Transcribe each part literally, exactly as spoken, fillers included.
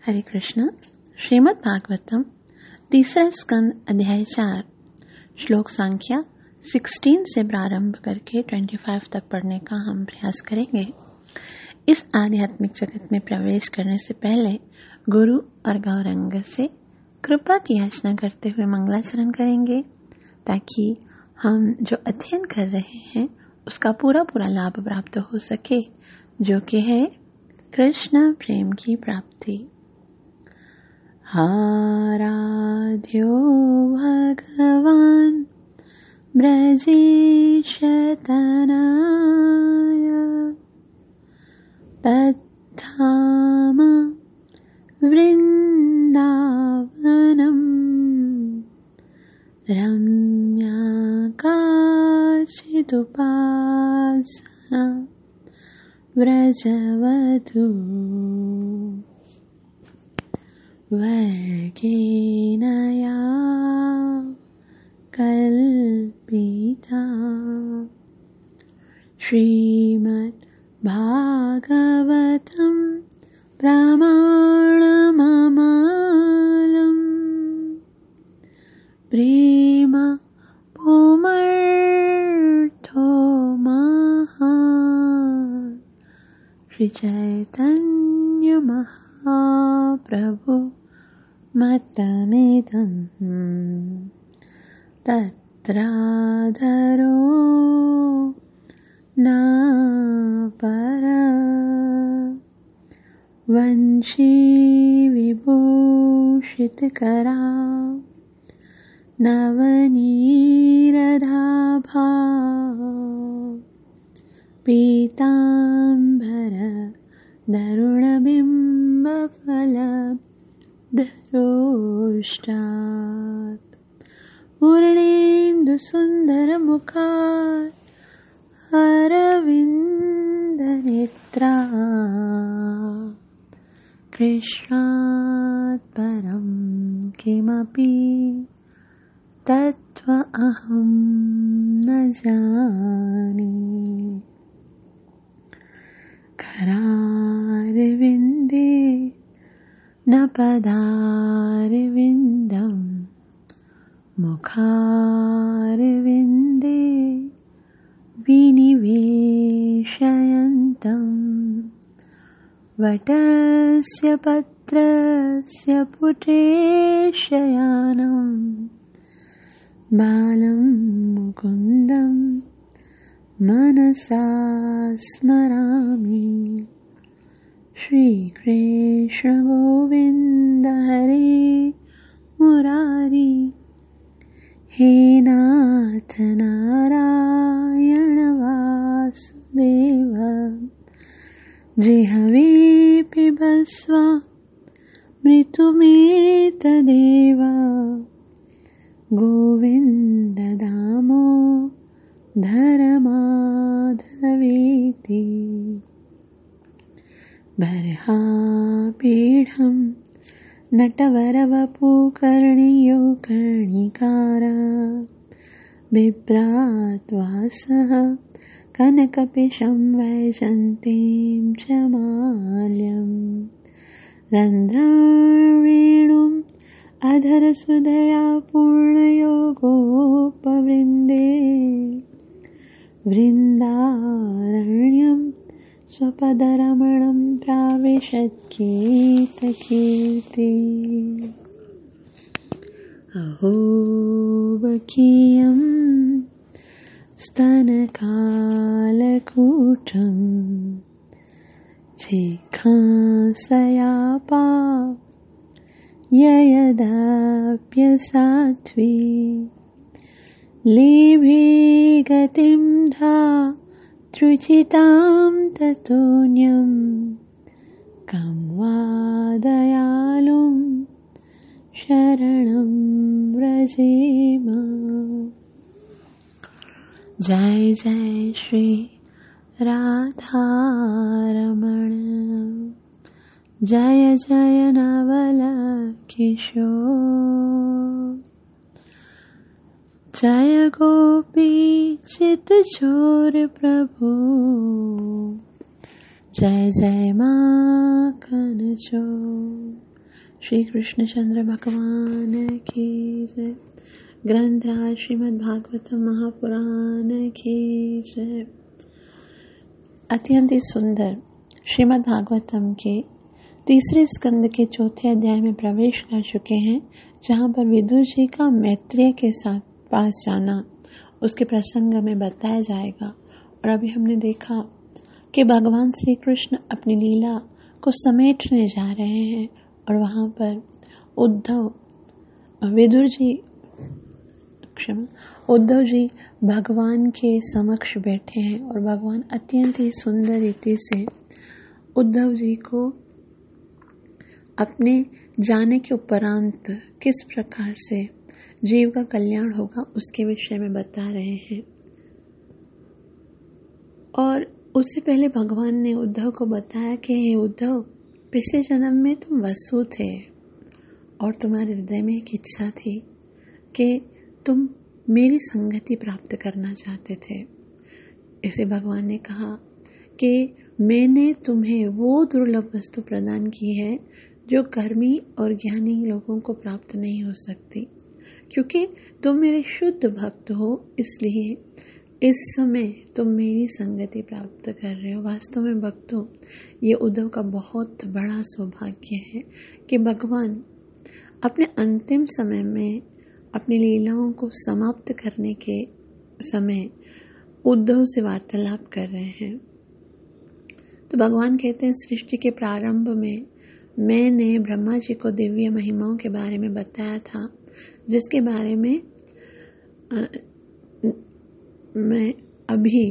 हरे कृष्ण। श्रीमद् भागवतम तीसरा स्कंद अध्याय चार श्लोक संख्या सोलह से प्रारंभ करके पच्चीस तक पढ़ने का हम प्रयास करेंगे। इस आध्यात्मिक जगत में प्रवेश करने से पहले गुरु और गौरंग से कृपा की याचना करते हुए मंगलाचरण करेंगे ताकि हम जो अध्ययन कर रहे हैं उसका पूरा पूरा लाभ प्राप्त हो सके, जो कि है कृष्ण प्रेम की प्राप्ति। आराध्यो भगवान् ब्रजेशतनाय तद्धाम वृन्दावनम् रम्याकाचिदुपासना व्रजवधू वर्गेण या कल्पिता। श्रीमद् भागवतं प्रमाणममालम् प्रेम पुमर्थो महान् श्री चैतन्य महाप्रभु मतमिदं तत्राधरो नापरा वंशी विभूषितकरा नवनीरदाभा पीताम्बर दरुणबिम्बफल धरोष्टात् पूर्णेन्दुसुन्दरमुखात् अरविन्दनेत्रा कृष्णात् परं किमपि तत्त्वमहं न जाने। करारविन्दे न पदारविन्दं मुखारविन्दे विनिवेशयन्तं वटस्य पत्रस्य पुटेशयानं बालं मुकुन्दं मनसा स्मरामि। श्रीकृष्ण गोविन्द हरे मुरारी हे नाथ नारायण वासुदेव जिह्वे पिबस्व मृत्युमेतदेव गोविन्द दामोदर माधवेति। बर्हापीठं नटवरवपुकर्णियो कर्णिकार बिभ्राट्वासः कनकपिशं वैजन्तीं च माल्यं रन्ध्रवेणुम् अधरसुधया पूर्णयोगोपवृन्दे वृन्दारण्यं स्वपदरमणं प्राविशद्गीतकीर्ति। अहो बकीयं स्तनकालकूटं जिघांसयापा ययदप्यसाध्वी लेभे गतिं धातृचितां ततोऽन्यं कं वा दयालुं शरणं व्रजेम। जय जय श्री राधारमण जय जय नवल किशोर जय गोपी चित चोर प्रभु जय जय माखन चोर श्री कृष्णचंद्र भगवान की जय। ग्रंथराज श्रीमद् भागवतम महापुराण की जय। अत्यंत ही सुंदर श्रीमद् भागवतम के तीसरे स्कंद के चौथे अध्याय में प्रवेश कर चुके हैं, जहाँ पर विदुर जी का मैत्रेय के साथ पास जाना उसके प्रसंग में बताया जाएगा। और अभी हमने देखा कि भगवान श्री कृष्ण अपनी लीला को समेटने जा रहे हैं और वहाँ पर उद्धव विदुर जी क्षमा उद्धव जी भगवान के समक्ष बैठे हैं और भगवान अत्यंत ही सुंदर रीति से उद्धव जी को अपने जाने के उपरांत किस प्रकार से जीव का कल्याण होगा उसके विषय में बता रहे हैं। और उससे पहले भगवान ने उद्धव को बताया कि हे उद्धव, पिछले जन्म में तुम वसु थे और तुम्हारे हृदय में एक इच्छा थी कि तुम मेरी संगति प्राप्त करना चाहते थे। इसे भगवान ने कहा कि मैंने तुम्हें वो दुर्लभ वस्तु प्रदान की है जो कर्मी और ज्ञानी लोगों को प्राप्त नहीं हो सकती। क्योंकि तुम मेरे शुद्ध भक्त हो, इसलिए इस समय तुम मेरी संगति प्राप्त कर रहे हो। वास्तव में भक्तों, ये उद्धव का बहुत बड़ा सौभाग्य है कि भगवान अपने अंतिम समय में अपनी लीलाओं को समाप्त करने के समय उद्धव से वार्तालाप कर रहे हैं। तो भगवान कहते हैं, सृष्टि के प्रारंभ में मैंने ब्रह्मा जी को दिव्य महिमाओं के बारे में बताया था, जिसके बारे में आ, मैं अभी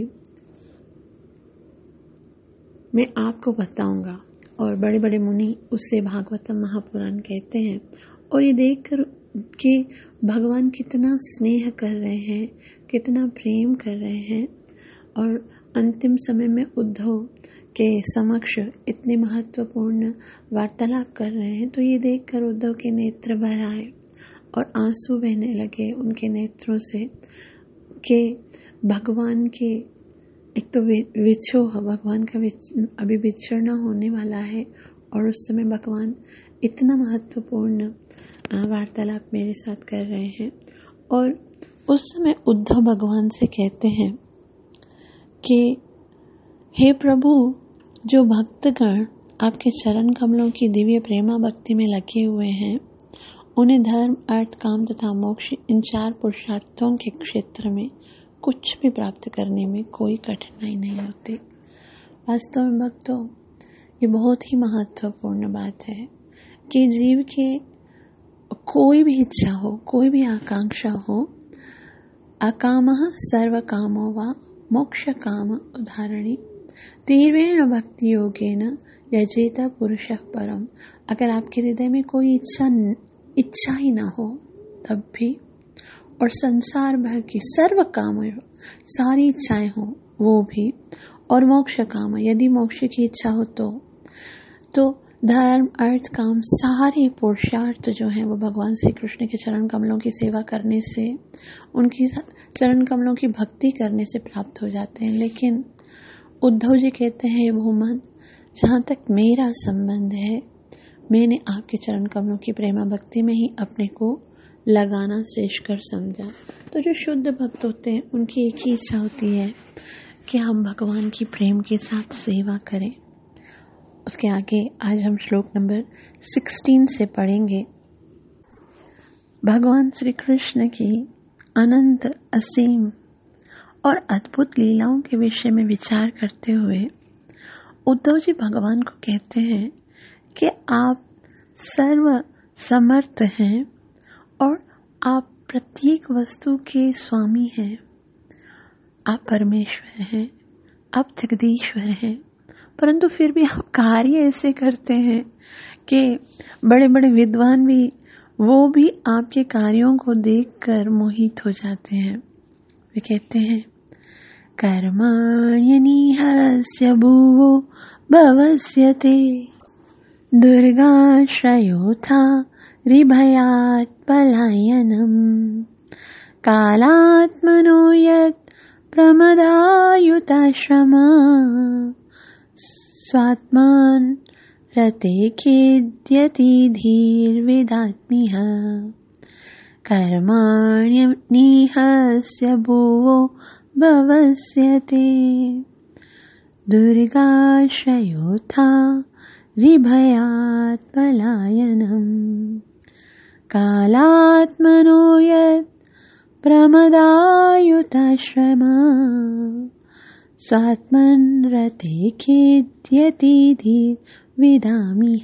मैं आपको बताऊंगा। और बड़े बड़े मुनि उससे भागवतम महापुराण कहते हैं। और ये देखकर कि भगवान कितना स्नेह कर रहे हैं, कितना प्रेम कर रहे हैं और अंतिम समय में उद्धव के समक्ष इतने महत्वपूर्ण वार्तालाप कर रहे हैं, तो ये देखकर उद्धव के नेत्र भर आए और आंसू बहने लगे उनके नेत्रों से कि भगवान के एक तो विछो भगवान का विच, अभी विछड़ना होने वाला है और उस समय भगवान इतना महत्वपूर्ण वार्तालाप मेरे साथ कर रहे हैं। और उस समय उद्धव भगवान से कहते हैं कि हे प्रभु, जो भक्तगण आपके चरण कमलों की दिव्य प्रेमा भक्ति में लगे हुए हैं, उन्हें धर्म, अर्थ, काम तथा मोक्ष इन चार पुरुषार्थों के क्षेत्र में कुछ भी प्राप्त करने में कोई कठिनाई नहीं होती। वास्तव में भक्तों, ये बहुत ही महत्वपूर्ण बात है कि जीव के कोई भी इच्छा हो, कोई भी आकांक्षा हो, अकामः सर्व कामो वा मोक्ष काम उदाहरणी तीव्रेण भक्ति योगेन यजेत पुरुषः परम। अगर आपके हृदय में कोई इच्छा इच्छा ही ना हो तब भी, और संसार भर की सर्व काम सारी इच्छाएं हो वो भी, और मोक्ष काम, यदि मोक्ष की इच्छा हो तो तो धर्म, अर्थ, काम सारे पुरुषार्थ जो हैं वो भगवान श्री कृष्ण के चरण कमलों की सेवा करने से, उनकी चरण कमलों की भक्ति करने से प्राप्त हो जाते हैं। लेकिन उद्धव जी कहते हैं, भूमन, जहाँ तक मेरा संबंध है, मैंने आपके चरण कमलों की प्रेमा भक्ति में ही अपने को लगाना श्रेष्ठकर समझा। तो जो शुद्ध भक्त होते हैं उनकी एक ही इच्छा होती है कि हम भगवान की प्रेम के साथ सेवा करें। उसके आगे आज हम श्लोक नंबर सोलह से पढ़ेंगे। भगवान श्री कृष्ण की अनंत, असीम और अद्भुत लीलाओं के विषय में विचार करते हुए उद्धव जी भगवान को कहते हैं कि आप सर्व समर्थ हैं और आप प्रत्येक वस्तु के स्वामी हैं। आप परमेश्वर हैं, आप जगदीश्वर हैं, परंतु फिर भी आप कार्य ऐसे करते हैं कि बड़े बड़े विद्वान भी वो भी आपके कार्यों को देखकर मोहित हो जाते हैं। वे कहते हैं, कर्माण्यनिहस्य भुवो भवस्यते दुर्गाश्रयोथा रिभयात् पलायनम् कालात्मनो यत् प्रमदायुताश्रमा स्वात्मान रते खेद्यति धीर्विदात्मिह कर्माण्यनिहस्य भुवो भवस्यते दुर्गाश्रयोथा रिभयात् पलायनम् कालात्मनो यत् प्रमदायुताश्रमा स्वात्मन् रते खेद्यति धीर् विदामिह।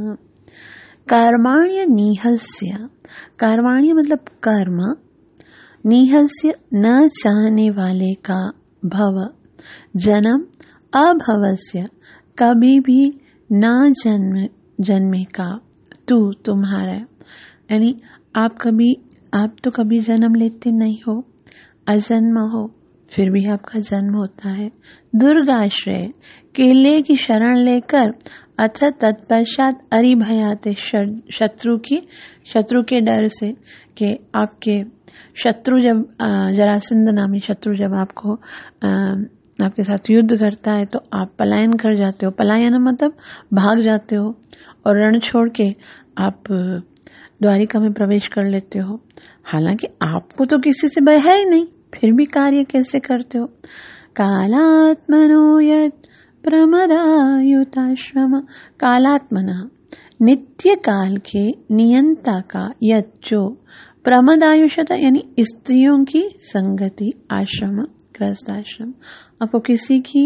कर्माण्य निहस्य, कर्माण्य मतलब कर्म, निहस्य न चाहने वाले का, भव जन्म, अभवस्य कभी भी न जन्म जन्मे का, तू तुम्हारा, यानी आप कभी आप तो कभी जन्म लेते नहीं हो, अजन्म हो, फिर भी आपका जन्म होता है। दुर्गाश्रय केले की शरण लेकर, अथ तत्पश्चात अरिभयाते शत्रु की शत्रु के डर से, कि आपके शत्रु जब जरासंध नामी शत्रु जब आपको आपके साथ युद्ध करता है तो आप पलायन कर जाते हो। पलायन मतलब भाग जाते हो और रण छोड़ के आप द्वारिका में प्रवेश कर लेते हो। हालांकि आपको तो किसी से भय है ही नहीं, फिर भी कार्य कैसे करते हो। कालात्मनो यत् प्रमदायुताश्रम, कालात्मना नित्य काल के नियंता का, यत् जो, प्रमदायुषता यानी स्त्रियों की संगति, आश्रम गृहस्थ आश्रम, आपको किसी की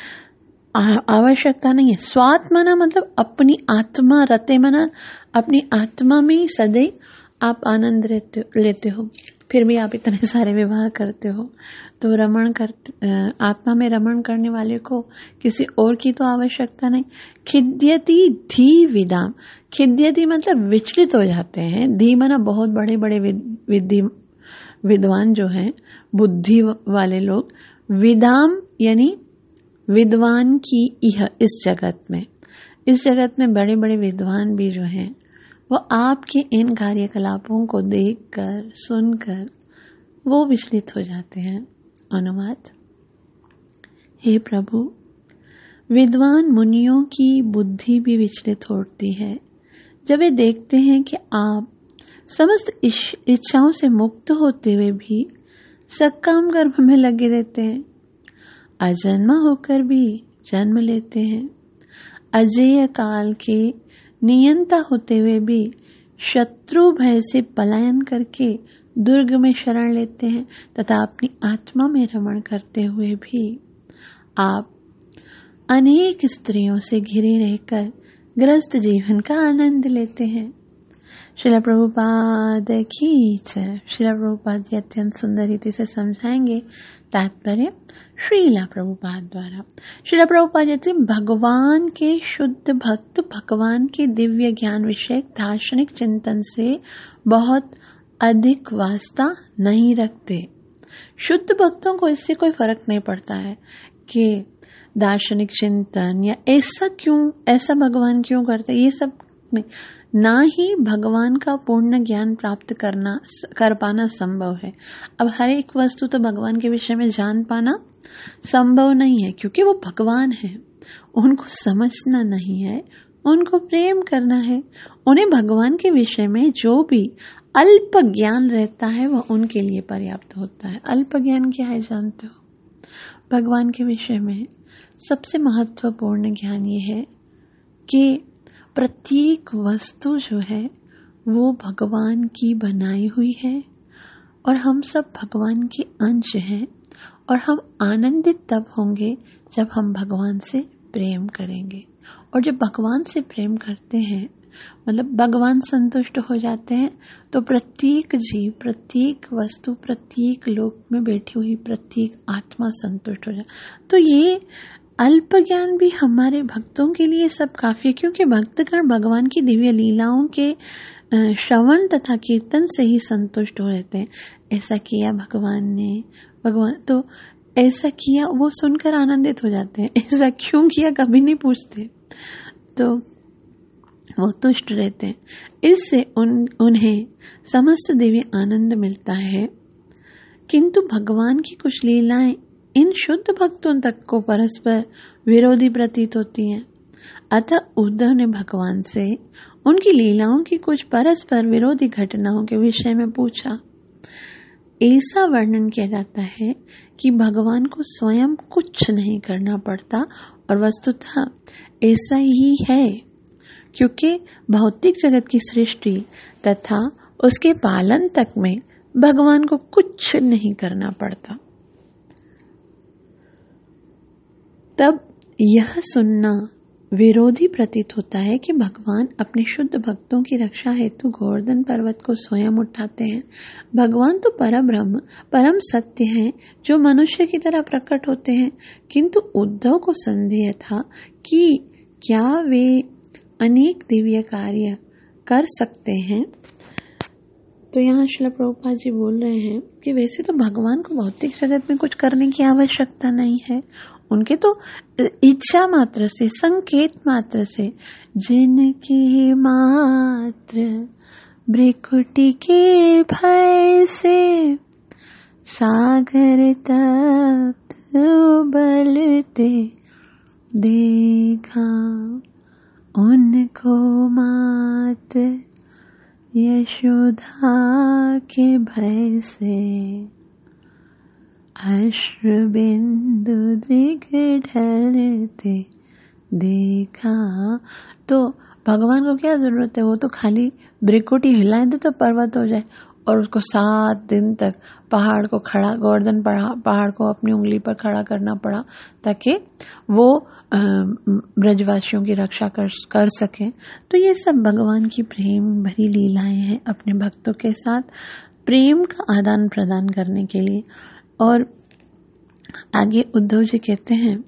आवश्यकता नहीं है। स्वात्मना मतलब अपनी आत्मा, रते मना अपनी आत्मा में ही सदैव आप आनंद लेते, लेते हो, फिर भी आप इतने सारे विवाह करते हो। तो रमण कर आत्मा में रमण करने वाले को किसी और की तो आवश्यकता नहीं। खिद्यति धी विदाम, खिद्यति मतलब विचलित हो जाते हैं। धी मना बहुत बड़े बड़े विधि विद्वान जो हैं, बुद्धि वाले लोग। विदाम यानी विद्वान की यह इस जगत में, इस जगत में बड़े बड़े विद्वान भी जो हैं वो आपके इन कार्यकलापों को देखकर सुनकर वो विचलित हो जाते हैं। अनुवाद। हे प्रभु, विद्वान मुनियों की बुद्धि भी विचलित होती है जब वे देखते हैं कि आप समस्त इच्छाओं से मुक्त होते हुए भी सकाम कर्म में लगे रहते हैं, अजन्मा होकर भी जन्म लेते हैं, अजेय काल के नियंता होते हुए भी शत्रु भय से पलायन करके दुर्ग में शरण लेते हैं, तथा अपनी आत्मा में रमण करते हुए भी आप अनेक स्त्रियों से घिरे रहकर गृहस्थ जीवन का आनंद लेते हैं। श्रील प्रभुपाद की जय। श्रील प्रभुपाद जी अत्यंत सुंदर रीति से समझाएंगे तात्पर्य श्रीला प्रभुपाद द्वारा। श्रील प्रभुपाद जी भगवान के शुद्ध भक्त भगवान के दिव्य ज्ञान विषयक दार्शनिक चिंतन से बहुत अधिक वास्ता नहीं रखते। शुद्ध भक्तों को इससे कोई फर्क नहीं पड़ता है कि दार्शनिक चिंतन या ऐसा क्यों, ऐसा भगवान क्यों करते, ये सब नहीं। ना ही भगवान का पूर्ण ज्ञान प्राप्त करना कर पाना संभव है। अब हर एक वस्तु तो भगवान के विषय में जान पाना संभव नहीं है, क्योंकि वो भगवान है। उनको समझना नहीं है, उनको प्रेम करना है। उन्हें भगवान के विषय में जो भी अल्प ज्ञान रहता है वह उनके लिए पर्याप्त होता है। अल्प ज्ञान क्या है जानते हो? भगवान के विषय में सबसे महत्वपूर्ण ज्ञान ये है कि प्रत्येक वस्तु जो है वो भगवान की बनाई हुई है और हम सब भगवान के अंश हैं, और हम आनंदित तब होंगे जब हम भगवान से प्रेम करेंगे। और जब भगवान से प्रेम करते हैं, मतलब भगवान संतुष्ट हो जाते हैं, तो प्रत्येक जीव, प्रत्येक वस्तु, प्रत्येक लोक में बैठी हुई प्रत्येक आत्मा संतुष्ट हो जाए। तो ये अल्प ज्ञान भी हमारे भक्तों के लिए सब काफी है, क्योंकि भक्तगण भगवान की दिव्य लीलाओं के श्रवण तथा कीर्तन से ही संतुष्ट हो रहते हैं। ऐसा किया भगवान ने, भगवान तो ऐसा किया, वो सुनकर आनंदित हो जाते हैं। ऐसा क्यों किया कभी नहीं पूछते, तो वो तुष्ट रहते हैं। इससे उन उन्हें समस्त दिव्य आनंद मिलता है। किंतु भगवान की कुछ लीलाएं इन शुद्ध भक्तों तक को परस्पर विरोधी प्रतीत होती हैं। अतः उद्धव ने भगवान से उनकी लीलाओं की कुछ परस्पर विरोधी घटनाओं के विषय में पूछा। ऐसा वर्णन किया जाता है कि भगवान को स्वयं कुछ नहीं करना पड़ता और वस्तुतः ऐसा ही है, क्योंकि भौतिक जगत की सृष्टि तथा उसके पालन तक में भगवान को कुछ नहीं करना पड़ता। तब यह सुनना विरोधी प्रतीत होता है कि भगवान अपने शुद्ध भक्तों की रक्षा हेतु गोवर्धन पर्वत को स्वयं उठाते हैं। भगवान तो परब्रह्म परम सत्य हैं जो मनुष्य की तरह प्रकट होते हैं, किंतु उद्धव को संदेह था कि क्या वे अनेक दिव्य कार्य कर सकते हैं। तो यहाँ श्रील प्रभुपाद जी बोल रहे हैं कि वैसे तो भगवान को भौतिक जगत में कुछ करने की आवश्यकता नहीं है, उनके तो इच्छा मात्र से, संकेत मात्र से, जिनकी मात्र भ्रिकुटी के भय से सागर तप्त उबलते देखा, उनको मात यशोदा के भय से अश्रुबिंदु दिग ढलते देखा। तो भगवान को क्या जरूरत है, वो तो खाली भ्रिकुटी हिलाए दे तो पर्वत हो जाए, और उसको सात दिन तक पहाड़ को खड़ा, गोवर्धन पहाड़ को अपनी उंगली पर खड़ा करना पड़ा ताकि वो ब्रजवासियों की रक्षा कर कर सके। तो ये सब भगवान की प्रेम भरी लीलाएं हैं अपने भक्तों के साथ, प्रेम का आदान प्रदान करने के लिए। और आगे उद्धव जी कहते हैं,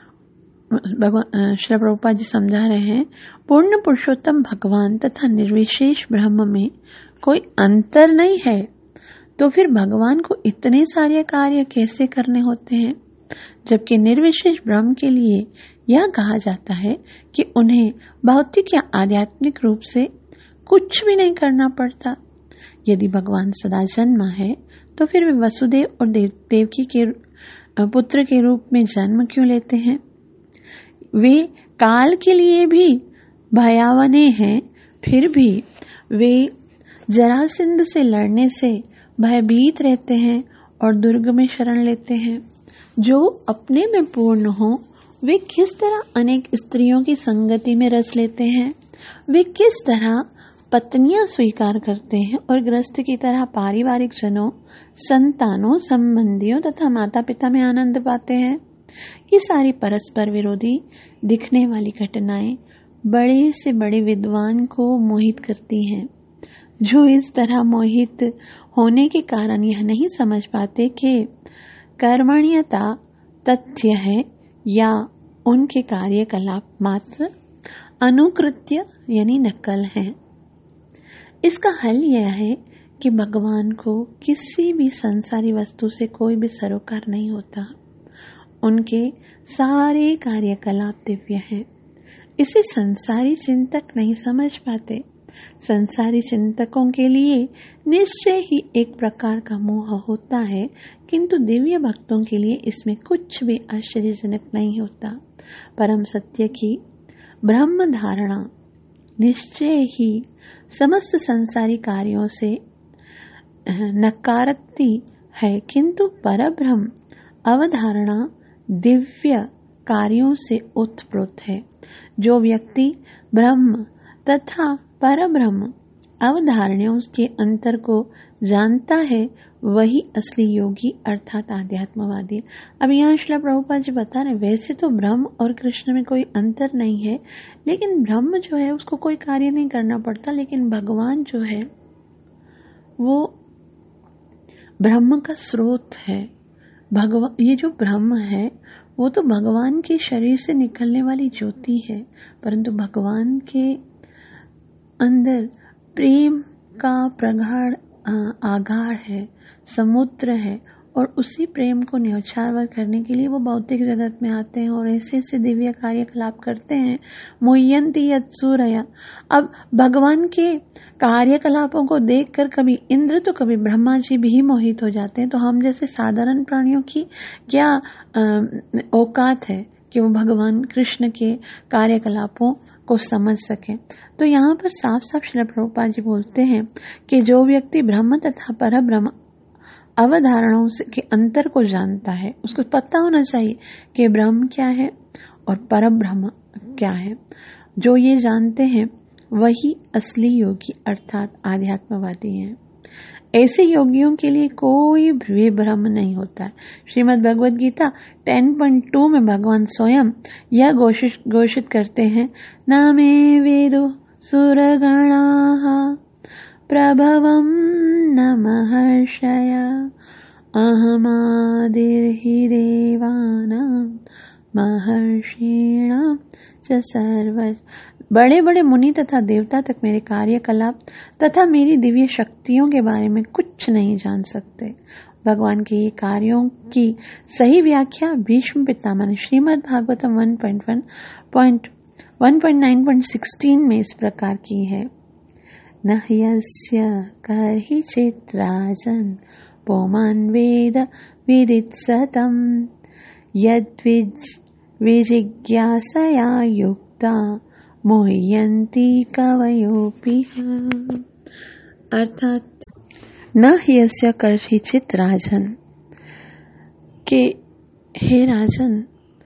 भगवान श्री प्रभुपाद जी समझा रहे हैं, पूर्ण पुरुषोत्तम भगवान तथा निर्विशेष ब्रह्म में कोई अंतर नहीं है, तो फिर भगवान को इतने सारे कार्य कैसे करने होते हैं, जबकि निर्विशेष ब्रह्म के लिए यह कहा जाता है कि उन्हें भौतिक या आध्यात्मिक रूप से कुछ भी नहीं करना पड़ता। यदि भगवान सदा जन्मा है तो फिर वे वसुदेव और देव देवकी के पुत्र के रूप में जन्म क्यों लेते हैं। वे काल के लिए भी भयावने हैं, फिर भी वे जरासंध से लड़ने से भयभीत रहते हैं और दुर्ग में शरण लेते हैं। जो अपने में पूर्ण हो वे किस तरह अनेक स्त्रियों की संगति में रस लेते हैं, वे किस तरह पत्नियां स्वीकार करते हैं और गृहस्थ की तरह पारिवारिक जनों, संतानों, संबंधियों तथा माता पिता में आनंद पाते हैं। ये सारी परस्पर विरोधी दिखने वाली घटनाएं बड़े से बड़े विद्वान को मोहित करती हैं, जो इस तरह मोहित होने के कारण यह नहीं समझ पाते कि कर्मण्यता तथ्य है या उनके कार्यकलाप मात्र अनुकृत्य यानी नकल है। इसका हल यह है कि भगवान को किसी भी संसारी वस्तु से कोई भी सरोकार नहीं होता, उनके सारे कार्यकलाप दिव्य हैं। इसे संसारी चिंतक नहीं समझ पाते। संसारी चिंतकों के लिए निश्चय ही एक प्रकार का मोह होता है, किंतु दिव्य भक्तों के लिए इसमें कुछ भी आश्चर्यजनक नहीं होता। परम सत्य की ब्रह्म धारणा निश्चय ही समस्त संसारी कार्यों से नकारती है, किंतु परब्रह्म अवधारणा दिव्य कार्यों से उत्प्रोत है। जो व्यक्ति ब्रह्म तथा परब्रह्म अवधारणाओं के अंतर को जानता है वही असली योगी अर्थात आध्यात्मवादी। अब यहाँ श्रील प्रभुपाद जी बता रहे, वैसे तो ब्रह्म और कृष्ण में कोई अंतर नहीं है, लेकिन ब्रह्म जो है उसको कोई कार्य नहीं करना पड़ता, लेकिन भगवान जो है वो ब्रह्म का स्रोत है। भगवान, ये जो ब्रह्म है वो तो भगवान के शरीर से निकलने वाली ज्योति है, परंतु भगवान के अंदर प्रेम का प्रगाढ़ आगाढ़ है, समुद्र है, और उसी प्रेम को न्यौछावर करने के लिए वो भौतिक जगत में आते हैं और ऐसे ऐसे दिव्य कार्यकलाप करते हैं। मुह्यंती यत्सूरया। अब भगवान के कार्यकलापों को देखकर कभी इंद्र तो कभी ब्रह्मा जी भी मोहित हो जाते हैं। तो हम जैसे साधारण प्राणियों की क्या औकात है कि वो भगवान कृष्ण के कार्यकलापों को समझ सके। तो यहाँ पर साफ साफ श्रील प्रभुपाद जी बोलते हैं कि जो व्यक्ति ब्रह्म तथा पर ब्रह्म अवधारणाओं से के अंतर को जानता है, उसको पता होना चाहिए कि ब्रह्म क्या है और पर ब्रह्म क्या है। जो ये जानते हैं वही असली योगी अर्थात आध्यात्मवादी हैं। ऐसे योगियों के लिए कोई भी भ्रम नहीं होता है। Shrimad Bhagavad Gita ten point two में भगवान स्वयं यह घोषित घोषित करते हैं, न मे वेदो सुरगणाः प्रभवं न महर्षय अहमादिर्हि देवानां महर्षीणां च सर्व। बड़े बड़े मुनि तथा देवता तक मेरे कार्यकलाप तथा मेरी दिव्य शक्तियों के बारे में कुछ नहीं जान सकते। भगवान के ये कार्यों की सही व्याख्या भीष्म पितामह ने Shrimad Bhagavatam one point one point one point nine point sixteen में इस प्रकार की है, न ह्यस्य कर्हिचित् राजन् पुमान् वेद विदित्सतं यद्विज विजिज्ञासया युक्ता मोह्यन्ति कवयोऽपि। अर्थात न ह्यस्य कर्हिचित् राजन, के हे राजन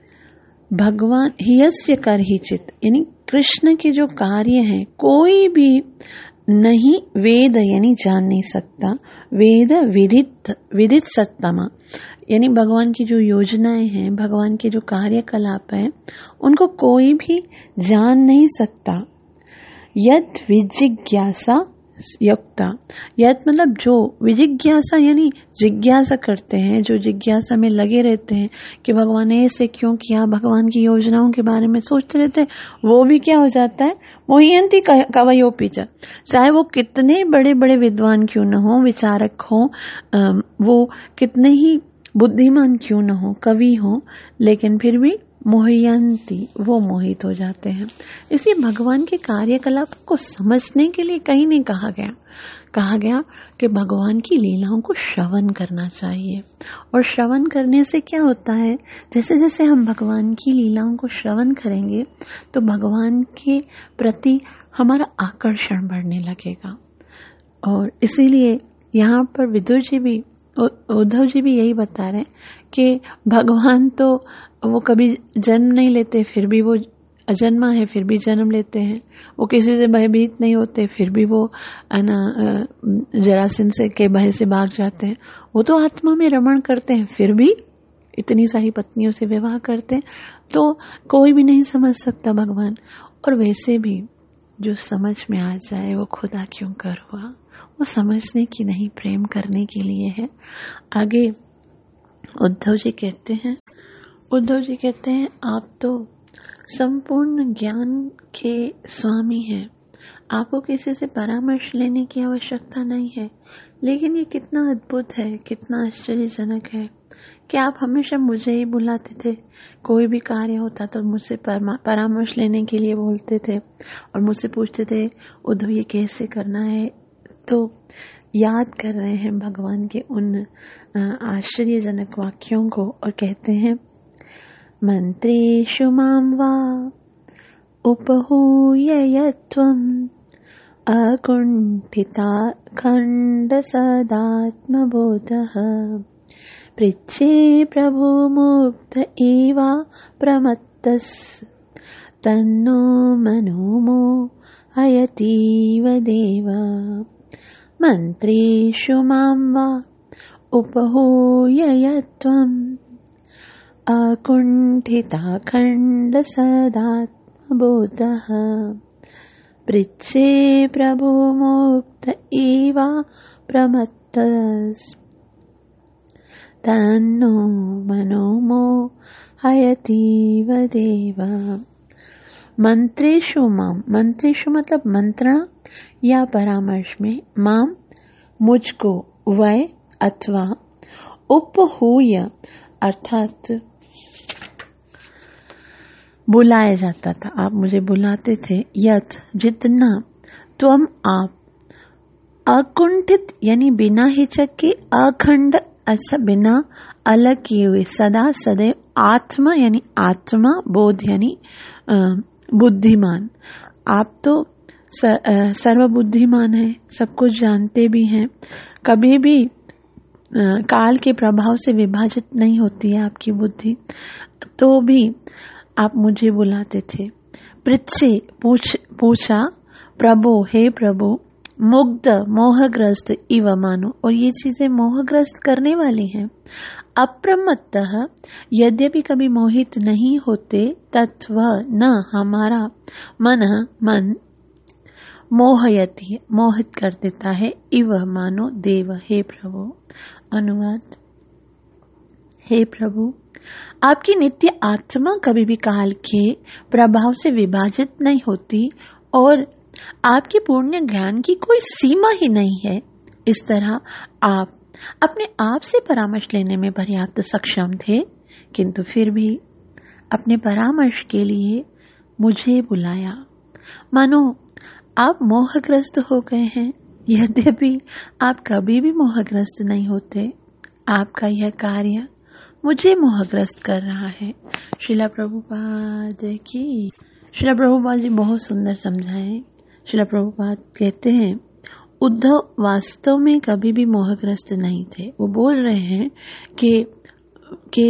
भगवान ह्यस्य कर्हिचित् यानी कृष्ण के जो कार्य हैं कोई भी नहीं वेद यानी जान नहीं सकता, वेद विदित विदित सत्तमा यानी भगवान की जो योजनाएं हैं, भगवान के जो कार्यकलाप हैं उनको कोई भी जान नहीं सकता। यद विजिज्ञासा युक्ता, यद मतलब जो विजिज्ञासा यानी जिज्ञासा करते हैं, जो जिज्ञासा में लगे रहते हैं कि भगवान ने ऐसे क्यों किया, भगवान की योजनाओं के बारे में सोचते रहते हैं, वो भी क्या हो जाता है, मोह्यन्ति कवयोऽपि च। चाहे वो कितने बड़े बड़े विद्वान क्यों न हो, विचारक हो, वो कितने ही बुद्धिमान क्यों न हो, कवि हो, लेकिन फिर भी मोह्यन्ति वो मोहित हो जाते हैं। इसलिए भगवान के कार्यकलाप को समझने के लिए कहीं नहीं कहा गया कहा गया कि भगवान की लीलाओं को श्रवण करना चाहिए। और श्रवण करने से क्या होता है, जैसे जैसे हम भगवान की लीलाओं को श्रवण करेंगे तो भगवान के प्रति हमारा आकर्षण बढ़ने लगेगा। और इसीलिए यहाँ पर विदुर जी भी, उद्धव जी भी यही बता रहे हैं कि भगवान तो वो कभी जन्म नहीं लेते फिर भी वो अजन्मा है, फिर भी जन्म लेते हैं। वो किसी से भयभीत नहीं होते फिर भी वो ना जरासीन से के भय से भाग जाते हैं। वो तो आत्मा में रमण करते हैं फिर भी इतनी सारी पत्नियों से विवाह करते हैं। तो कोई भी नहीं समझ सकता भगवान। और वैसे भी जो समझ में आ जाए वो खुदा क्यों कर हुआ, वो समझने की नहीं प्रेम करने के लिए है। आगे उद्धव जी कहते हैं उद्धव जी कहते हैं आप तो संपूर्ण ज्ञान के स्वामी हैं, आपको किसी से परामर्श लेने की आवश्यकता नहीं है। लेकिन ये कितना अद्भुत है, कितना आश्चर्यजनक है कि आप हमेशा मुझे ही बुलाते थे। कोई भी कार्य होता तो मुझसे परामर्श लेने के लिए बोलते थे और मुझसे पूछते थे उद्धव ये कैसे करना है। तो याद कर रहे हैं भगवान के उन आश्चर्यजनक वाक्यों को और कहते हैं, मंत्रेषु मां वा उपहूय यत्त्वम् अकुण्ठिता खण्ड सदात्मबोधः पृच्छे प्रभु मुक्त एवा प्रमत्तस् तन्नो मनो मोहयतीव देव। मंत्रेषु मां वा उपहूय यत्त्वम् अकुण्ठिता खण्ड सदात्मबोधः पृच्छे प्रभु मुक्त एवा प्रमत्तस् तन्नो मनो मोहयतीव देव। मंत्रेषु माम, मंत्रेषु मतलब मंत्रणा या परामर्श में, माम मुझको, वै अथवा, उपहूय अर्थात बुलाया जाता था, आप मुझे बुलाते थे, यत जितना, त्वम आप, अकुंठित यानी बिना हिचक के, अखंड अच्छा बिना अलग किए हुए सदा सदैव आत्मा यानी आत्मा बोध यानी बुद्धिमान। आप तो सर्वबुद्धिमान हैं, सब कुछ जानते भी हैं, कभी भी काल के प्रभाव से विभाजित नहीं होती है आपकी बुद्धि, तो भी आप मुझे बुलाते थे। पृच्छे पूछ पूछा प्रभु, हे प्रभु, मुग्ध मोहग्रस्त इव मानो, और ये चीजें मोहग्रस्त करने वाली हैं। अप्रमत्तः यद्यपि कभी मोहित नहीं होते, तत्व न हमारा मन मन मोहयति मोहित कर देता है, इव मानो देव, हे प्रभु। अनुवाद, हे प्रभु, आपकी नित्य आत्मा कभी भी काल के प्रभाव से विभाजित नहीं होती और आपके पूर्ण ज्ञान की कोई सीमा ही नहीं है। इस तरह आप अपने आप से परामर्श लेने में पर्याप्त सक्षम थे, किंतु फिर भी अपने परामर्श के लिए मुझे बुलाया। मानो आप मोहग्रस्त हो गए हैं, यद्यपि आप कभी भी मोहग्रस्त नहीं होते। आपका यह कार्य मुझे मोहग्रस्त कर रहा है। श्रीला प्रभुपाद की। श्रीला प्रभुपाद जी बहुत सुंदर समझाएं। श्रीला प्रभुपाद कहते हैं, उद्धव वास्तव में कभी भी मोहग्रस्त नहीं थे। वो बोल रहे हैं कि कि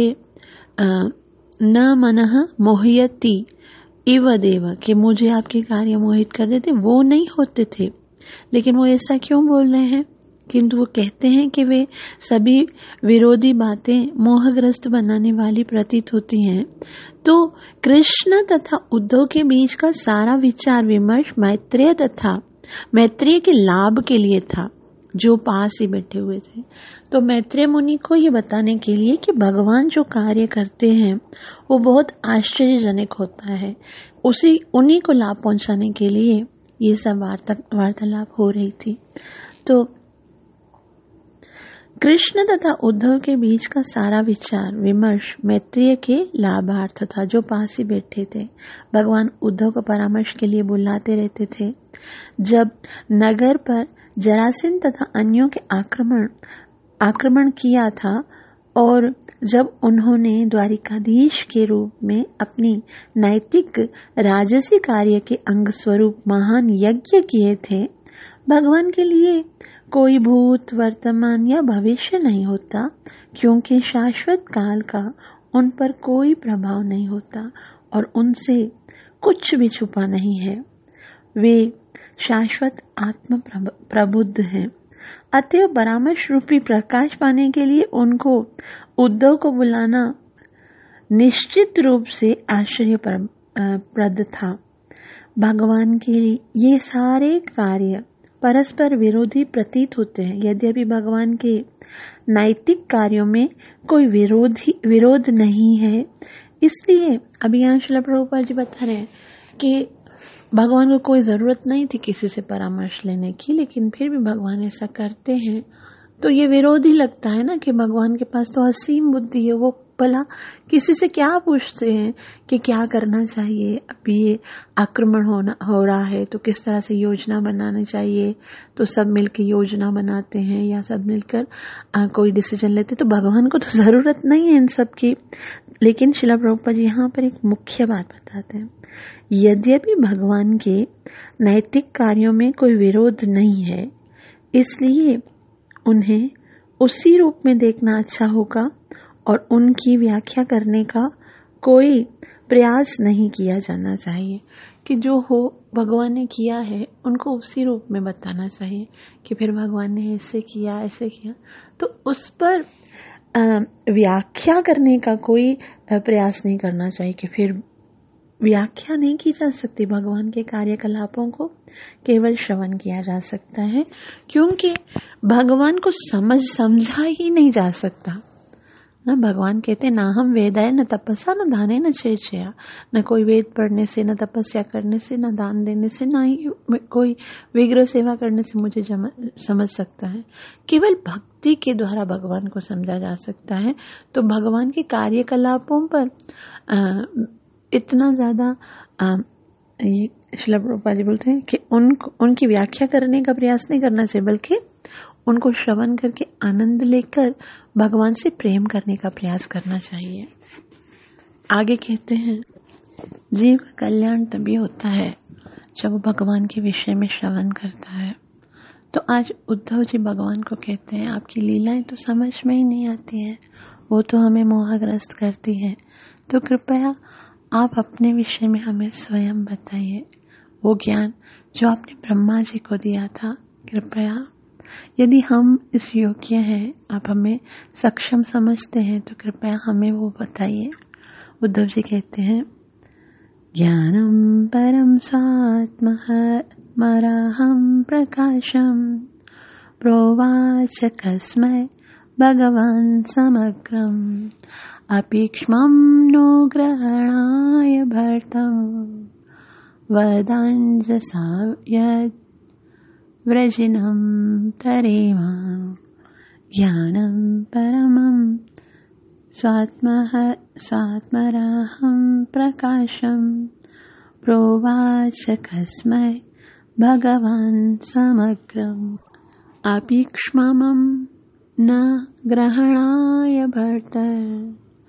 न मनः मोहयति इव देव, कि मुझे आपके कार्य मोहित कर देते, वो नहीं होते थे। लेकिन वो ऐसा क्यों बोल रहे हैं? किंतु वो कहते हैं कि वे सभी विरोधी बातें मोहग्रस्त बनाने वाली प्रतीत होती हैं। तो कृष्ण तथा उद्धव के बीच का सारा विचार विमर्श मैत्रेय तथा मैत्रेय के लाभ के लिए था, जो पास ही बैठे हुए थे। तो मैत्रेय मुनि को ये बताने के लिए कि भगवान जो कार्य करते हैं वो बहुत आश्चर्यजनक होता है, उसी उन्हीं को लाभ पहुंचाने के लिए ये सब वार्ता वार्तालाप हो रही थी। तो कृष्ण तथा उद्धव के बीच का सारा विचार विमर्श मैत्रेय के लाभार्थ था, जो पास ही बैठे थे। भगवान उद्धव को परामर्श के लिए बुलाते रहते थे। जब नगर पर जरासंध तथा अन्यों के आक्रमण आक्रमण किया था और जब उन्होंने द्वारिकाधीश के रूप में अपनी नैतिक राजसी कार्य के अंग स्वरूप महान यज्ञ किए थे, भगवान के लिए कोई भूत वर्तमान या भविष्य नहीं होता, क्योंकि शाश्वत काल का उन पर कोई प्रभाव नहीं होता और उनसे कुछ भी छुपा नहीं है। वे शाश्वत आत्म प्रबुद्ध हैं। अतएव परामर्श रूपी प्रकाश पाने के लिए उनको उद्धव को बुलाना निश्चित रूप से आश्चर्यप्रद था। भगवान के लिए ये सारे कार्य परस्पर विरोधी प्रतीत होते हैं, यद्यपि भगवान के नैतिक कार्यों में कोई विरोधी विरोध नहीं है। इसलिए अभी यहाँ श्रील प्रभुपाद जी बता रहे हैं कि भगवान को कोई ज़रूरत नहीं थी किसी से परामर्श लेने की, लेकिन फिर भी भगवान ऐसा करते हैं। तो ये विरोधी लगता है ना कि भगवान के पास तो असीम बुद्धि है, वो भला किसी से क्या पूछते हैं कि क्या करना चाहिए, अभी ये आक्रमण होना हो रहा है तो किस तरह से योजना बनानी चाहिए। तो सब मिलकर योजना बनाते हैं या सब मिलकर आ, कोई डिसीजन लेते। तो भगवान को तो ज़रूरत नहीं है इन सब की। लेकिन श्रील प्रभुपाद जी यहाँ पर एक मुख्य बात बताते हैं, यद्यपि भगवान के नैतिक कार्यों में कोई विरोध नहीं है, इसलिए उन्हें उसी रूप में देखना अच्छा होगा और उनकी व्याख्या करने का कोई प्रयास नहीं किया जाना चाहिए। कि जो हो भगवान ने किया है उनको उसी रूप में बताना चाहिए कि फिर भगवान ने ऐसे किया ऐसे किया, तो उस पर व्याख्या करने का कोई प्रयास नहीं करना चाहिए। कि फिर व्याख्या नहीं की जा सकती, भगवान के कार्यकलापों को केवल श्रवण किया जा सकता है, क्योंकि भगवान को समझ समझा ही नहीं जा सकता ना। भगवान कहते ना हम वेदाय न तपस्या न दाने न चेचया, न कोई वेद पढ़ने से, न तपस्या करने से, न दान देने से, ना ही कोई विग्रह सेवा करने से मुझे समझ सकता है। केवल भक्ति के द्वारा भगवान को समझा जा सकता है। तो भगवान के कार्यकलापों पर आ, इतना ज़्यादा श्रील प्रभुपाद जी बोलते हैं कि उन उनकी व्याख्या करने का प्रयास नहीं करना चाहिए, बल्कि उनको श्रवण करके आनंद लेकर भगवान से प्रेम करने का प्रयास करना चाहिए। आगे कहते हैं, जीव का कल्याण तभी होता है जब वो भगवान के विषय में श्रवण करता है। तो आज उद्धव जी भगवान को कहते हैं, आपकी लीलाएं तो समझ में ही नहीं आती हैं, वो तो हमें मोहग्रस्त करती हैं, तो कृपया आप अपने विषय में हमें स्वयं बताइए। वो ज्ञान जो आपने ब्रह्मा जी को दिया था, कृपया यदि हम इस योग्य हैं, आप हमें सक्षम समझते हैं, तो कृपया हमें वो बताइए। उद्धव जी कहते हैं, ज्ञानम परम स्वात्महमरहं प्रकाशम प्रोवाच कस्मै भगवान् समग्रम अपीक्ष्मं नो ग्रहणाय भर्तं वदाञ्जसा यद् व्रजिनं तरेम ज्ञानं परमं स्वात्मः स्वात्मरहं प्रकाशं प्रोवाच कस्मै भगवान् समग्रम् अपीक्ष्मं न ग्रहणाय भर्तर्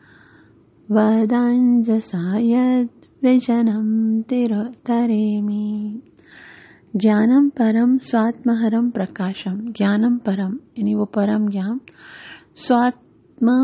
वदाञ्जसा यद् व्रजनं तरेमि। ज्ञानम परम स्वात्महरम प्रकाशम, ज्ञानम परम यानी वो परम ज्ञान, स्वात्म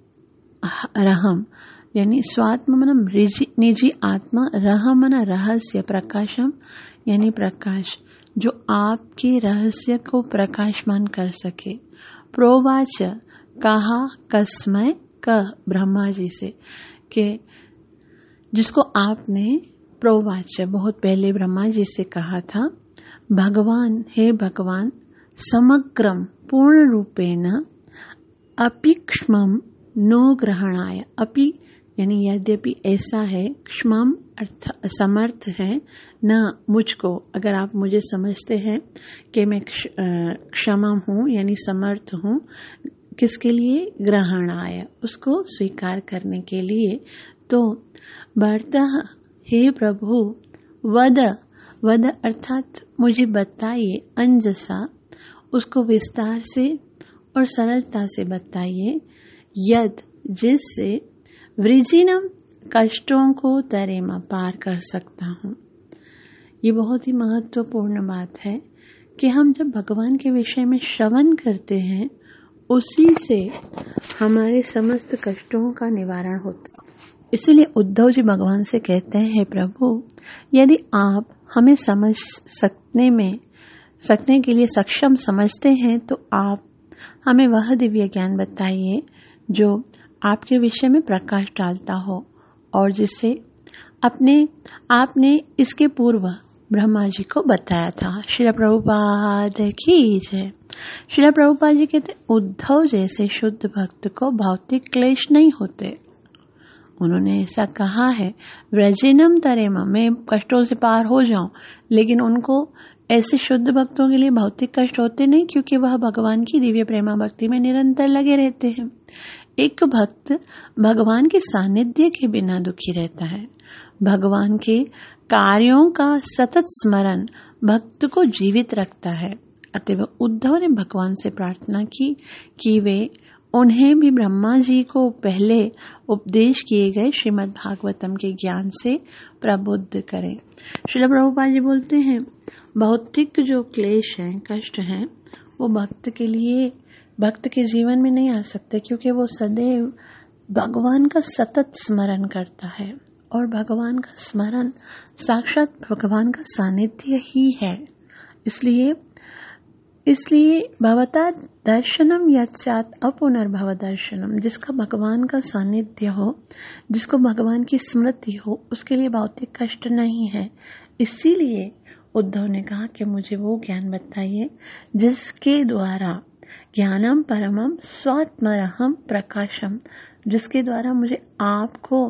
रहम यानी स्वात्म मन निजी आत्मा, रहम मन रहस्य, प्रकाशम यानी प्रकाश, जो आपके रहस्य को प्रकाशमान कर सके। प्रोवाच कहा, कस्मै कह, ब्रह्मा जी से, के जिसको आपने प्रोवाच बहुत पहले ब्रह्मा जी से कहा था, भगवान हे भगवान, समग्रम पूर्ण रूपेण, अपीक्ष्मम नो ग्रहणाय, अपि यानी यद्यपि ऐसा है, क्ष्मम अर्थ समर्थ है, न मुझको, अगर आप मुझे समझते हैं कि मैं क्षमा हूँ यानी समर्थ हूँ, किसके लिए, ग्रहणाय, उसको स्वीकार करने के लिए। तो भर्तः हे प्रभु, वद, वद अर्थात मुझे बताइए, अंजसा उसको विस्तार से और सरलता से बताइए, यद जिससे, वृजिनम कष्टों को तरेमा पार कर सकता हूँ। ये बहुत ही महत्वपूर्ण बात है कि हम जब भगवान के विषय में श्रवण करते हैं, उसी से हमारे समस्त कष्टों का निवारण होता है। इसलिए उद्धव जी भगवान से कहते हैं, हे प्रभु, यदि आप हमें समझ सकने में सकने के लिए सक्षम समझते हैं, तो आप हमें वह दिव्य ज्ञान बताइए जो आपके विषय में प्रकाश डालता हो, और जिसे अपने आपने इसके पूर्व ब्रह्मा जी को बताया था। श्रील प्रभुपाद की जय। श्रील प्रभुपाद जी कहते, उद्धव जैसे शुद्ध भक्त को भौतिक क्लेश नहीं होते। उन्होंने ऐसा कहा है, व्रजिनम तरेमा, मैं कष्टों से पार हो जाऊं, लेकिन उनको ऐसे शुद्ध भक्तों के लिए भौतिक कष्ट होते नहीं, क्योंकि वह भगवान की दिव्य प्रेमा भक्ति में निरंतर लगे रहते हैं। एक भक्त भगवान के सानिध्य के बिना दुखी रहता है। भगवान के कार्यों का सतत स्मरण भक्त को जीवित रखता है। अतः उद्धव ने भगवान से प्रार्थना की कि वे उन्हें भी ब्रह्मा जी को पहले उपदेश किए गए श्रीमद् भागवतम के ज्ञान से प्रबुद्ध करें। श्रील प्रभुपाद जी बोलते हैं, भौतिक जो क्लेश हैं, कष्ट हैं, वो भक्त के लिए, भक्त के जीवन में नहीं आ सकते, क्योंकि वो सदैव भगवान का सतत स्मरण करता है, और भगवान का स्मरण साक्षात भगवान का सानिध्य ही है। इसलिए इसलिए भवता दर्शनम यत्स्यात् अपुनर्भव दर्शनम, जिसका भगवान का सानिध्य हो, जिसको भगवान की स्मृति हो, उसके लिए भौतिक कष्ट नहीं है। इसीलिए उद्धव ने कहा कि मुझे वो ज्ञान बताइए जिसके द्वारा, ज्ञानम परमम स्वात्मरहम प्रकाशम, जिसके द्वारा मुझे आपको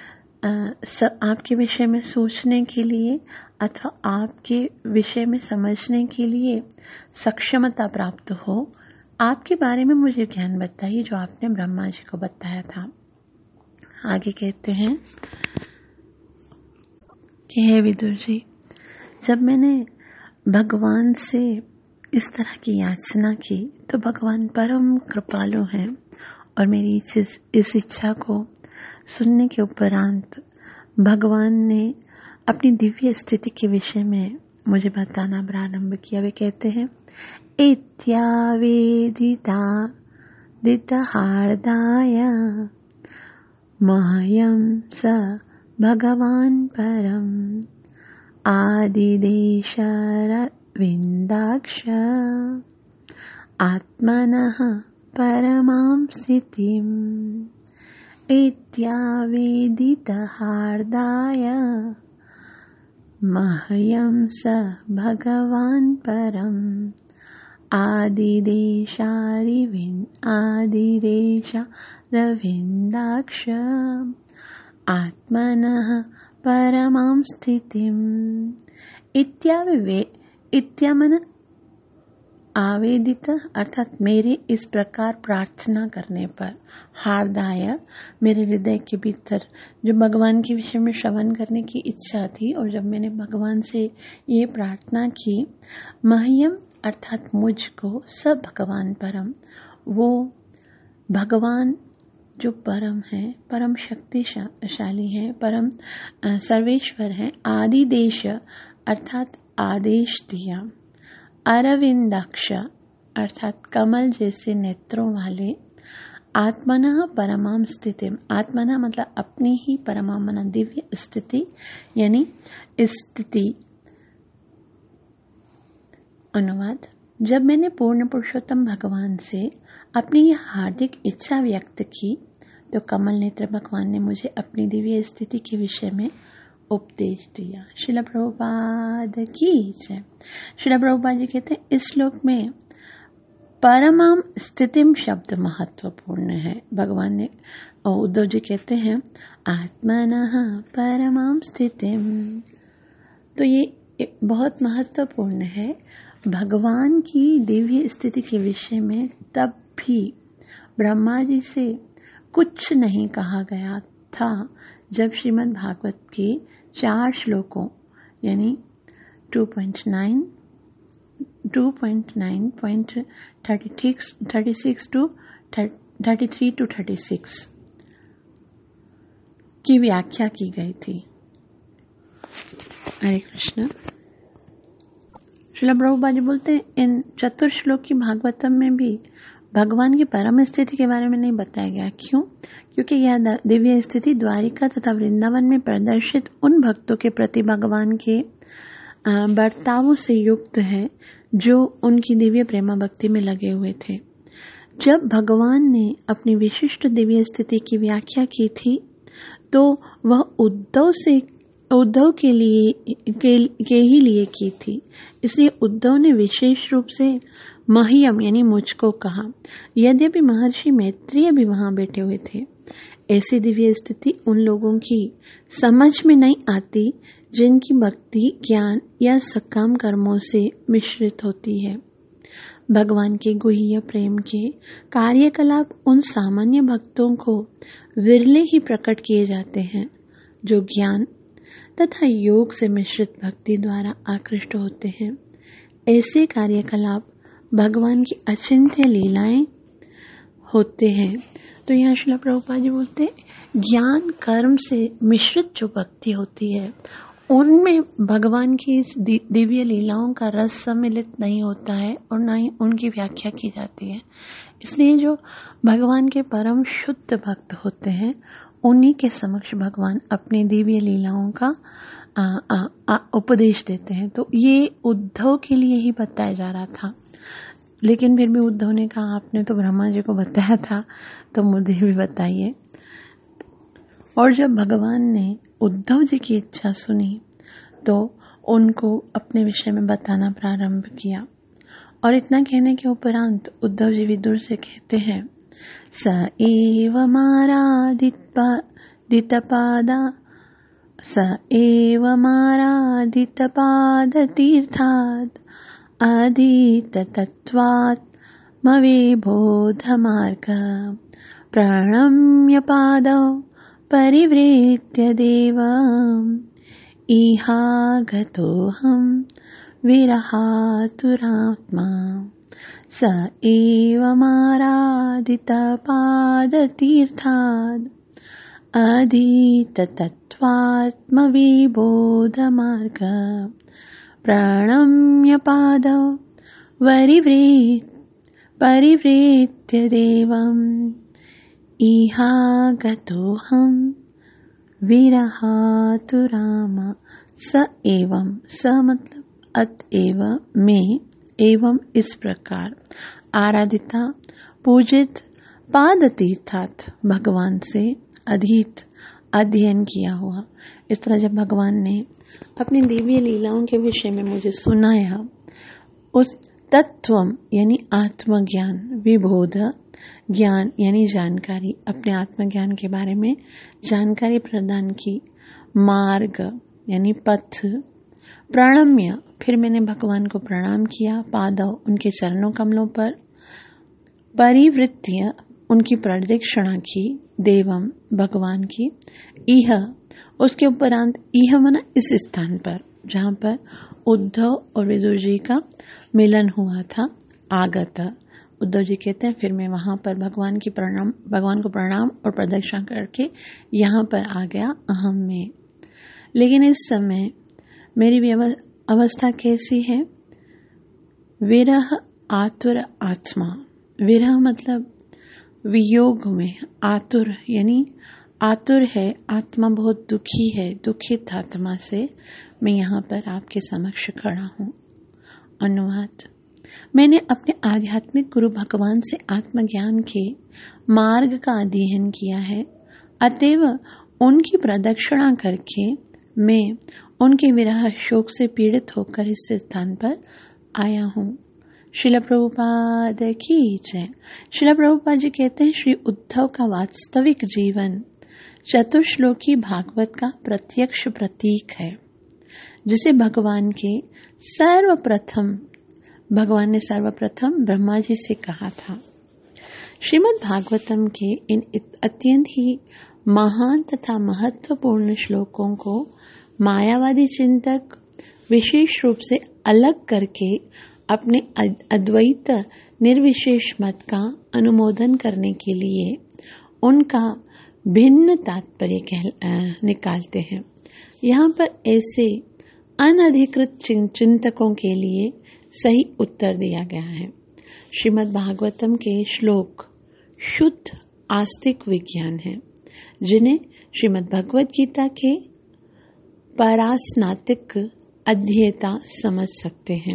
आपके विषय में सोचने के लिए अथवा आपके विषय में समझने के लिए सक्षमता प्राप्त हो। आपके बारे में मुझे ज्ञान बताइए जो आपने ब्रह्मा जी को बताया था। आगे कहते हैं कि हे विदुर जी, जब मैंने भगवान से इस तरह की याचना की तो भगवान परम कृपालु हैं और मेरी इस, इस इच्छा को सुनने के उपरांत भगवान ने अपनी दिव्य स्थिति के विषय में मुझे बताना प्रारंभ किया। वे कहते हैं, इत्यावेदिता दितहार्दाय मह्यं स भगवान् परम् आदिदेशरविन्दाक्ष आत्मनः परमां स्थितिम्। इत्यावेदितहार्दाय मह्यं स भगवान् परम् आदिदेशारिविन् आदिदेशरविन्दाक्ष आत्मनः परमां स्थितिम्। इत्यावे इत्यामन आवेदित अर्थात मेरे इस प्रकार प्रार्थना करने पर, हार्दाय मेरे हृदय के भीतर जो भगवान के विषय में श्रवण करने की इच्छा थी, और जब मैंने भगवान से ये प्रार्थना की, मह्यम अर्थात मुझको, सब भगवान परम, वो भगवान जो परम है, परम शक्तिशाली है, परम सर्वेश्वर है, आदि देश अर्थात आदेश दिया, अरविंदाक्ष अर्थात कमल जैसे नेत्रों वाले, आत्मनः परमाम स्थिति, आत्मना मतलब अपनी ही परमामना दिव्य स्थिति यानी स्थिति। अनुवाद, जब मैंने पूर्ण पुरुषोत्तम भगवान से अपनी यह हार्दिक इच्छा व्यक्त की तो कमल नेत्र भगवान ने मुझे अपनी दिव्य स्थिति के विषय में उपदेश दिया। श्रील प्रभुपाद की जय। श्रील प्रभुपाद जी कहते हैं, इस श्लोक में परमाम स्थितिम शब्द महत्वपूर्ण है। भगवान ने, उद्धव जी कहते हैं, आत्मनः परमाम स्थितिम, तो ये बहुत महत्वपूर्ण है। भगवान की दिव्य स्थिति के विषय में तब भी ब्रह्मा जी से कुछ नहीं कहा गया था जब श्रीमद् भागवत के चार श्लोकों यानी two point nine, two point nine point thirty six two thirty three two thirty six की व्याख्या की गई थी। हरे कृष्ण। श्रील प्रभुपाद जी बोलते हैं, इन चतुर्श्लोक की भागवतम में भी भगवान की परम स्थिति के बारे में नहीं बताया गया। क्यों? क्योंकि यह दिव्य स्थिति द्वारिका तथा वृंदावन में प्रदर्शित उन भक्तों के प्रति भगवान के बर्तावों से युक्त है जो उनकी दिव्य प्रेमा भक्ति में लगे हुए थे। जब भगवान ने अपनी विशिष्ट दिव्य स्थिति की व्याख्या की थी तो वह उद्धव से उद्धव के लिए के, के ही लिए की थी। इसलिए उद्धव ने विशेष रूप से मह्यम यानी मुझको कहा, यद्यपि महर्षि मैत्रेय भी वहां बैठे हुए थे। ऐसी दिव्य स्थिति उन लोगों की समझ में नहीं आती जिनकी भक्ति ज्ञान या सकाम कर्मों से मिश्रित होती है। भगवान के गुह्य प्रेम के कार्यकलाप उन सामान्य भक्तों को विरले ही प्रकट किए जाते हैं जो ज्ञान तथा योग से मिश्रित भक्ति द्वारा आकृष्ट होते हैं। ऐसे कार्यकलाप भगवान की अचिंत्य लीलाएं होते हैं। तो यहाँ श्रील प्रभुपाद जी बोलते हैं, ज्ञान कर्म से मिश्रित जो भक्ति होती है उनमें भगवान की इस दिव्य लीलाओं का रस सम्मिलित नहीं होता है और न ही उनकी व्याख्या की जाती है। इसलिए जो भगवान के परम शुद्ध भक्त होते हैं उन्हीं के समक्ष भगवान अपनी दिव्य लीलाओं का आ, आ, आ, उपदेश देते हैं। तो ये उद्धव के लिए ही बताया जा रहा था, लेकिन फिर भी उद्धव ने कहा, आपने तो ब्रह्मा जी को बताया था तो मुझे भी बताइए। और जब भगवान ने उद्धव जी की इच्छा सुनी तो उनको अपने विषय में बताना प्रारंभ किया। और इतना कहने के उपरांत उद्धव जी विदुर से कहते हैं, स एवमारादितपादा स एवमारादितपाद तीर्थात् अधीततत्त्वात् मवे बोधमार्ग प्रणम्य पादौ परिवृत्य देवम् इहागतोऽहं विरहातुरात्मा स एवमाराधितपादतीर्थाद् अधीततत्त्वात्मविबोधमार्ग प्रणम्य पादौ वरिव्रेत् परिव्रेत्य देवम् इहागतोऽहं विरहातुराम। स एवं, स मतलब अतएव में, एवं इस प्रकार, आराधिता पूजित, पाद तीर्थात भगवान से, अधीत अध्ययन किया हुआ। इस तरह जब भगवान ने अपनी दिव्य लीलाओं के विषय में मुझे सुनाया, उस तत्वम यानी आत्मज्ञान, विबोध ज्ञान यानी जानकारी, अपने आत्मज्ञान के बारे में जानकारी प्रदान की, मार्ग यानी पथ, प्रणम्य फिर मैंने भगवान को प्रणाम किया, पादव उनके चरणों कमलों पर, परिवृत्य उनकी प्रदक्षिणा की, देवम भगवान की, इह उसके उपरांत, इह मना इस स्थान पर जहाँ पर उद्धव और विदुर जी का मिलन हुआ था, आगत। उद्धव जी कहते हैं फिर मैं वहाँ पर भगवान की प्रणाम भगवान को प्रणाम और प्रदक्षिणा करके यहाँ पर आ गया अहम में। लेकिन इस समय मेरी अवस्था कैसी है? विरह आतुर आत्मा। विरह मतलब वियोग में, आतुर यानी आतुर है, आत्मा बहुत दुखी है, दुखित आत्मा से मैं यहाँ पर आपके समक्ष खड़ा हूँ। अनुवाद: मैंने अपने आध्यात्मिक गुरु भगवान से आत्मज्ञान के मार्ग का अध्ययन किया है, अतएव उनकी प्रदक्षिणा करके मैं उनके विरह शोक से पीड़ित होकर इस स्थान पर आया हूँ। श्रील प्रभुपाद की जय। श्रील प्रभुपाद जी कहते हैं, श्री उद्धव का वास्तविक जीवन चतुश्लोकी भागवत का प्रत्यक्ष प्रतीक है, जिसे भगवान के सर्वप्रथम भगवान ने सर्वप्रथम ब्रह्मा जी से कहा था। श्रीमद् भागवतम के इन अत्यंत ही महान तथा महत्वपूर्ण श्लोकों को मायावादी चिंतक विशेष रूप से अलग करके अपने अद्वैत निर्विशेष मत का अनुमोदन करने के लिए उनका भिन्न तात्पर्य निकालते हैं। यहाँ पर ऐसे अनधिकृत चिंतकों के लिए सही उत्तर दिया गया है। श्रीमद् भागवतम के श्लोक शुद्ध आस्तिक विज्ञान है, जिन्हें श्रीमद् भगवद गीता के परास्नातिक अध्येता समझ सकते हैं।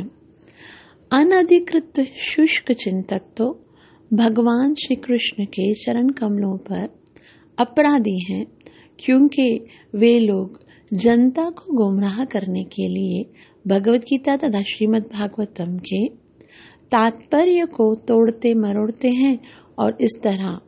अनधिकृत शुष्क चिंतक तो भगवान श्री कृष्ण के चरण कमलों पर अपराधी हैं, क्योंकि वे लोग जनता को गुमराह करने के लिए भगवद गीता तथा श्रीमद् भागवतम के तात्पर्य को तोड़ते मरोड़ते हैं और इस तरह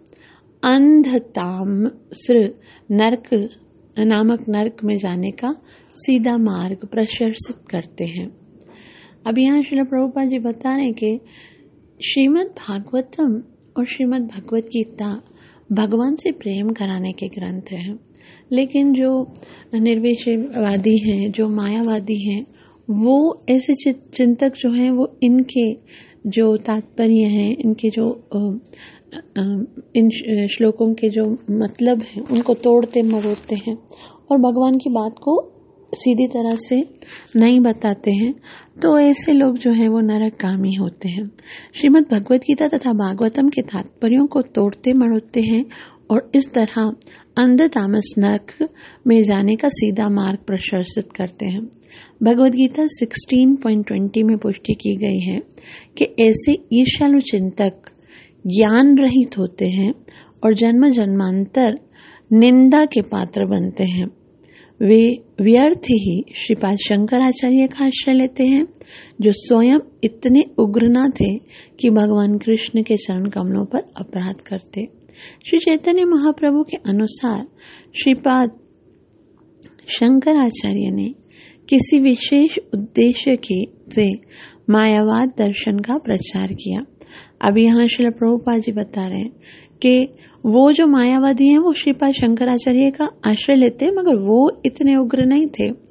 अंधताम्र नरक नामक नरक में जाने का सीधा मार्ग प्रशंसित करते हैं। अब यहाँ श्रील प्रभुपाद जी बता रहे हैं कि श्रीमद् भागवतम और श्रीमद् भगवद गीता भगवान से प्रेम कराने के ग्रंथ हैं, लेकिन जो निर्विशेषवादी हैं, जो मायावादी हैं, वो ऐसे चिंतक जो हैं वो इनके जो तात्पर्य हैं, इनके जो इन श्लोकों के जो मतलब हैं उनको तोड़ते मरोड़ते हैं और भगवान की बात को सीधी तरह से नहीं बताते हैं, तो ऐसे लोग जो हैं वो नरकगामी होते हैं। श्रीमद् भगवद गीता तथा भागवतम के तात्पर्यों को तोड़ते मरोड़ते हैं और इस तरह अंध तामस नरक में जाने का सीधा मार्ग प्रशंसित करते हैं। भगवद गीता सोलह पॉइंट बीस में पुष्टि की गई है कि ऐसे ईर्ष्यालु चिंतक ज्ञान रहित होते हैं और जन्म जन्मांतर निंदा के पात्र बनते हैं। वे व्यर्थ ही श्रीपाद शंकराचार्य का आश्रय लेते हैं, जो स्वयं इतने उग्र न थे कि भगवान कृष्ण के चरण कमलों पर अपराध करते। श्री चैतन्य महाप्रभु के अनुसार श्रीपाद शंकराचार्य ने किसी विशेष उद्देश्य के से मायावाद दर्शन का प्रचार किया। अब यहाँ श्रील प्रभुपाद जी बता रहे हैं कि वो जो मायावादी हैं वो श्रीपाद शंकराचार्य का आश्रय लेते, मगर वो इतने उग्र नहीं थे।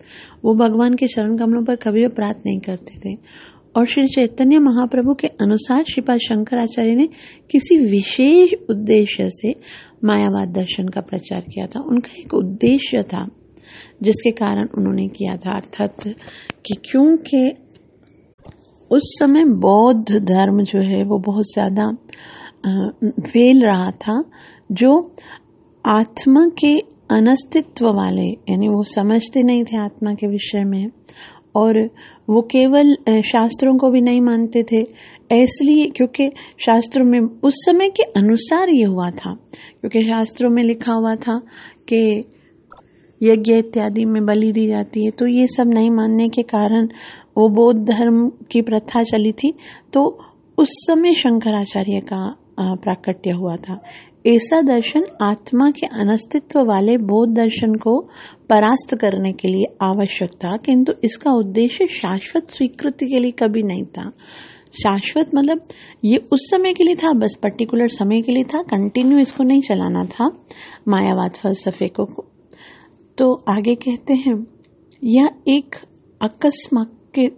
वो भगवान के चरण कमलों पर कभी अपराध नहीं करते थे। और श्री चैतन्य महाप्रभु के अनुसार श्रीपाद शंकराचार्य ने किसी विशेष उद्देश्य से मायावाद दर्शन का प्रचार किया था। उनका एक उद्देश्य था जिसके कारण उन्होंने किया था, अर्थात कि क्योंकि उस समय बौद्ध धर्म जो है वो बहुत ज्यादा फैल रहा था, जो आत्मा के अनस्तित्व वाले, यानी वो समझते नहीं थे आत्मा के विषय में, और वो केवल शास्त्रों को भी नहीं मानते थे। इसलिए क्योंकि शास्त्रों में उस समय के अनुसार ये हुआ था, क्योंकि शास्त्रों में लिखा हुआ था कि यज्ञ इत्यादि में बलि दी जाती है, तो ये सब नहीं मानने के कारण वो बौद्ध धर्म की प्रथा चली थी। तो उस समय शंकराचार्य का प्राकट्य हुआ था। ऐसा दर्शन आत्मा के अनस्तित्व वाले बौद्ध दर्शन को परास्त करने के लिए आवश्यक था, किंतु इसका उद्देश्य शाश्वत स्वीकृति के लिए कभी नहीं था। शाश्वत मतलब ये उस समय के लिए था, बस पर्टिकुलर समय के लिए था, कंटिन्यू इसको नहीं चलाना था मायावाद फलसफे को। तो आगे कहते हैं, यह एक अकस्मात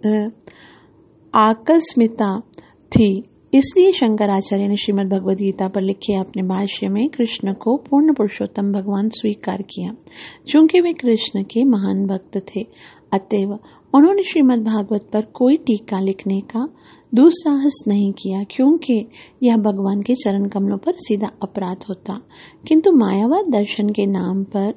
आकस्मिकता थी, इसलिए शंकराचार्य ने श्रीमद् भगवद गीता पर लिखे अपने भाष्य में कृष्ण को पूर्ण पुरुषोत्तम भगवान स्वीकार किया। चूंकि वे कृष्ण के महान भक्त थे, अतएव उन्होंने श्रीमद् भागवत पर कोई टीका लिखने का दुस्साहस नहीं किया, क्योंकि यह भगवान के चरण कमलों पर सीधा अपराध होता। किंतु मायावाद दर्शन के नाम पर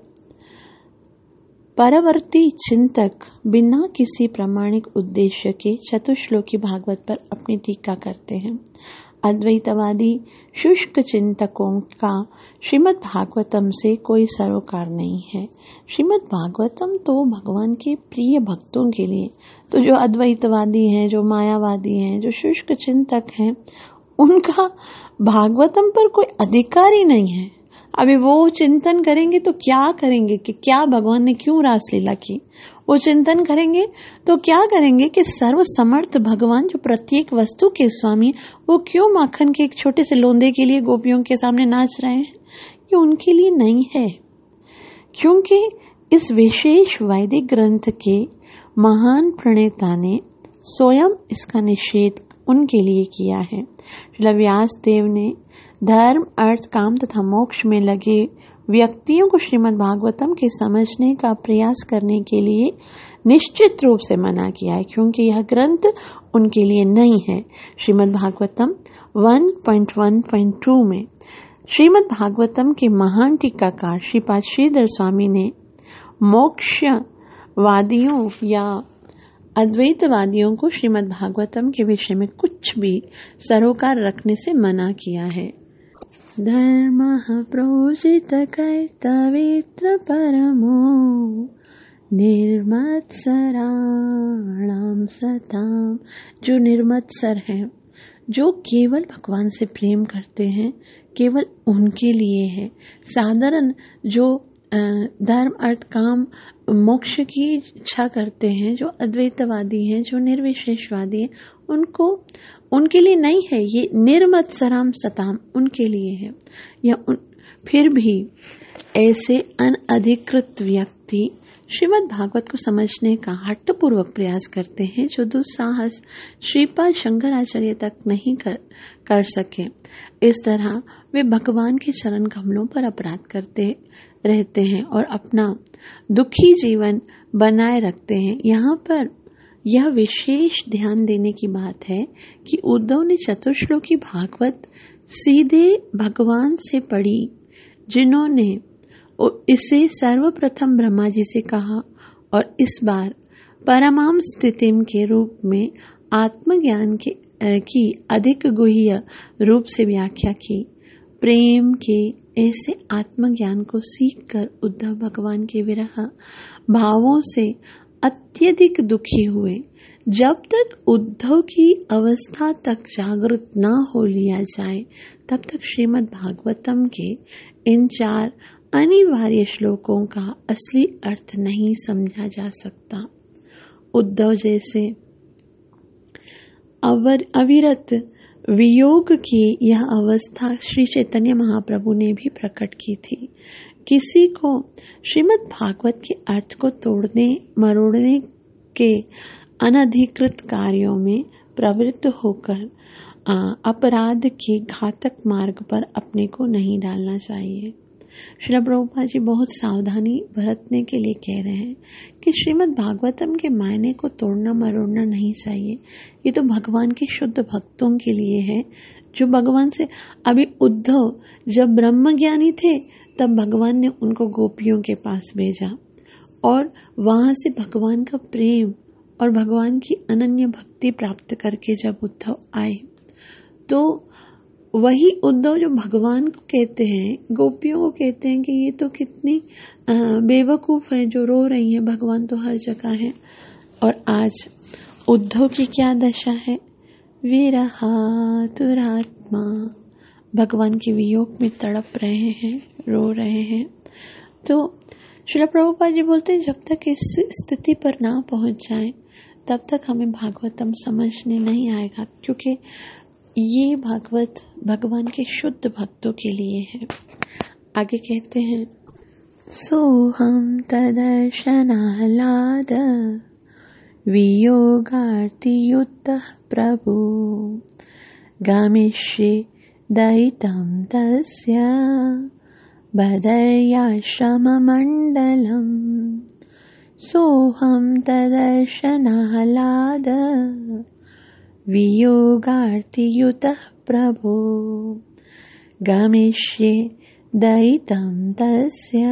परवर्ती चिंतक बिना किसी प्रामाणिक उद्देश्य के चतुश्लोकी भागवत पर अपनी टीका करते हैं। अद्वैतवादी शुष्क चिंतकों का श्रीमद् भागवतम से कोई सरोकार नहीं है। श्रीमद् भागवतम तो भगवान के प्रिय भक्तों के लिए, तो जो अद्वैतवादी हैं, जो मायावादी हैं, जो शुष्क चिंतक हैं, उनका भागवतम पर कोई अधिकार ही नहीं है। अभी वो चिंतन करेंगे तो क्या करेंगे कि क्या भगवान ने क्यों रासलीला की, वो चिंतन करेंगे तो क्या करेंगे कि सर्व समर्थ भगवान जो प्रत्येक वस्तु के स्वामी, वो क्यों माखन के एक छोटे से लोंदे के लिए गोपियों के सामने नाच रहे हैं। ये उनके लिए नहीं है, क्योंकि इस विशेष वैदिक ग्रंथ के महान प्रणेता ने स्वयं इसका निषेध उनके लिए किया है। श्री व्यास देव ने धर्म, अर्थ, काम तथा मोक्ष में लगे व्यक्तियों को श्रीमद् भागवतम के समझने का प्रयास करने के लिए निश्चित रूप से मना किया है, क्योंकि यह ग्रंथ उनके लिए नहीं है। Shrimad Bhagavatam one point one point two में श्रीमद् भागवतम के महान टीकाकार श्रीपाद श्रीधर स्वामी ने मोक्षवादियों या अद्वैतवादियों को श्रीमद् भागवतम के विषय में कुछ भी सरोकार रखने से मना किया है। धर्मः प्रोजित कर्तव्यत्र परमो निर्मत्सराणां सताम। जो निर्मत्सर हैं, जो केवल भगवान से प्रेम करते हैं, केवल उनके लिए है। साधारण जो धर्म, अर्थ, काम, मोक्ष की इच्छा करते हैं, जो अद्वैतवादी हैं, जो निर्विशेषवादी हैं, उनको उनके लिए नहीं है। ये निर्मत्सराम सताम उनके लिए है। या उन, फिर भी ऐसे अनधिकृत व्यक्ति श्रीमद् भागवत को समझने का हठपूर्वक प्रयास करते हैं, जो दुस्साहस श्रीपाद शंकराचार्य तक नहीं कर, कर सके। इस तरह वे भगवान के चरण कमलों पर अपराध करते रहते हैं और अपना दुखी जीवन बनाए रखते हैं। यहाँ पर यह विशेष ध्यान देने की बात है कि उद्धव ने चतुश्लोकी भागवत सीधे भगवान से पढ़ी, जिन्होंने इसे सर्वप्रथम ब्रह्मा जी से कहा, और इस बार परमाम स्थितिम के रूप में आत्मज्ञान के की अधिक गुह्य रूप से व्याख्या की। प्रेम के ऐसे आत्मज्ञान को सीखकर उद्धव भगवान के विरह भावों से अत्यधिक दुखी हुए। जब तक उद्धव की अवस्था तक जागृत न हो लिया जाए, तब तक श्रीमद् भागवतम के इन चार अनिवार्य श्लोकों का असली अर्थ नहीं समझा जा सकता। उद्धव जैसे अवर अविरत वियोग की यह अवस्था श्री चैतन्य महाप्रभु ने भी प्रकट की थी। किसी को श्रीमद् भागवत के अर्थ को तोड़ने मरोड़ने के अनधिकृत कार्यों में प्रवृत्त होकर अपराध के घातक मार्ग पर अपने को नहीं डालना चाहिए। श्रील प्रभुपाद जी बहुत सावधानी बरतने के लिए कह रहे हैं कि श्रीमद् भागवतम के मायने को तोड़ना मरोड़ना नहीं चाहिए। ये तो भगवान के शुद्ध भक्तों के लिए है, जो भगवान से, अभी उद्धव जब ब्रह्म ज्ञानी थे तब भगवान ने उनको गोपियों के पास भेजा और वहां से भगवान का प्रेम और भगवान की अनन्य भक्ति प्राप्त करके जब उद्धव आए, तो वही उद्धव जो भगवान को कहते हैं, गोपियों को कहते हैं कि ये तो कितनी बेवकूफ है जो रो रही है, भगवान तो हर जगह है। और आज उद्धव की क्या दशा है? विरहातुरात्मा, भगवान के वियोग में तड़प रहे हैं, रो रहे हैं। तो श्रील प्रभुपाद जी बोलते हैं जब तक इस स्थिति पर ना पहुंच जाए तब तक हमें भागवतम समझने नहीं आएगा, क्योंकि ये भागवत भगवान के शुद्ध भक्तों के लिए है। आगे कहते हैं, सोहम तदर्शनाह्लाद वियोगार्तियुतः प्रभु गमिष्ये दयितं तस्य बदर्याश्रममण्डलम्। सोहम तदर्शनाह्लाद वियोगार्तियुतः प्रभो गमिष्ये दयितं तस्य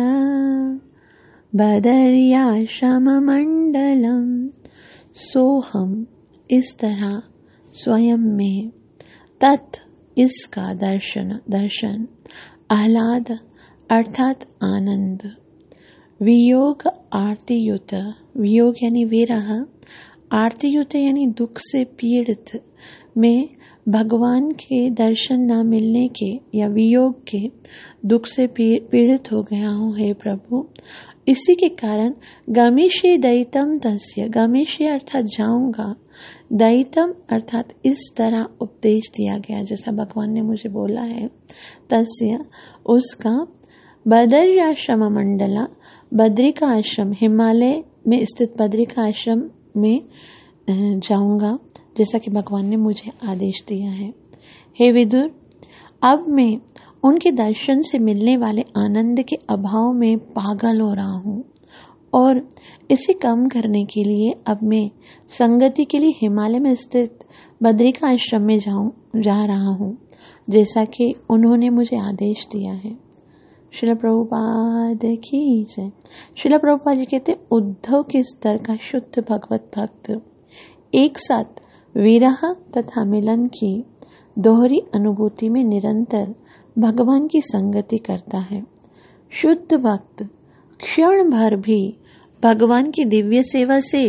बदर्याश्रममण्डलम्। सोहम इस तरह स्वयं में, तत् इसका दर्शन दर्शन आह्लाद अर्थात आनंद, वियोग आर्तियुत, वियोग यानी विरह, आर्तियुत यानी दुख से पीड़ित में भगवान के दर्शन न मिलने के या वियोग के दुख से पीड़ित हो गया हूँ हे प्रभु। इसी के कारण गमिष्ये दयितं तस्य, गमिष्ये अर्थात जाऊंगा, दयितं अर्थात इस तरह उपदेश दिया गया जैसा भगवान ने मुझे बोला है, तस्य उसका, बदर्याश्रम मंडला, बद्री का आश्रम, हिमालय में स्थित बद्री का आश्रम में जाऊंगा जैसा कि भगवान ने मुझे आदेश दिया है। हे विदुर, अब मैं उनके दर्शन से मिलने वाले आनंद के अभाव में पागल हो रहा हूँ और इसे कम करने के लिए अब मैं संगति के लिए हिमालय में स्थित बद्री का आश्रम में जाऊं जा रहा हूँ जैसा कि उन्होंने मुझे आदेश दिया है। श्रील प्रभुपाद की जय। श्रील प्रभुपाद जी कहते, उद्धव के स्तर का शुद्ध भगवत भक्त एक साथ विरह तथा मिलन की दोहरी अनुभूति में निरंतर भगवान की संगति करता है। शुद्ध भक्त क्षण भर भी भगवान की दिव्य सेवा से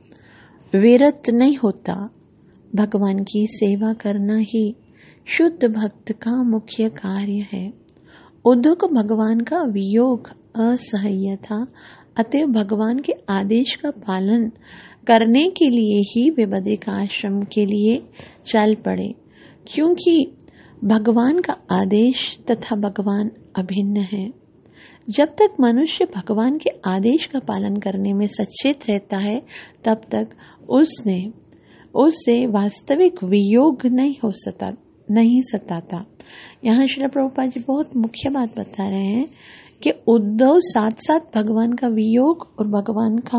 विरत नहीं होता। भगवान की सेवा करना ही शुद्ध भक्त का मुख्य कार्य है। उद्धव को भगवान का वियोग असह्य था, अतएव भगवान के आदेश का पालन करने के लिए ही वे बद्री का आश्रम के लिए चल पड़े, क्योंकि भगवान का आदेश तथा भगवान अभिन्न है। जब तक मनुष्य भगवान के आदेश का पालन करने में सचेत रहता है तब तक उसने उससे वास्तविक वियोग नहीं हो सता नहीं सताता। यहाँ श्री प्रभुपाद जी बहुत मुख्य बात बता रहे हैं कि उद्धव साथ साथ भगवान का वियोग और भगवान का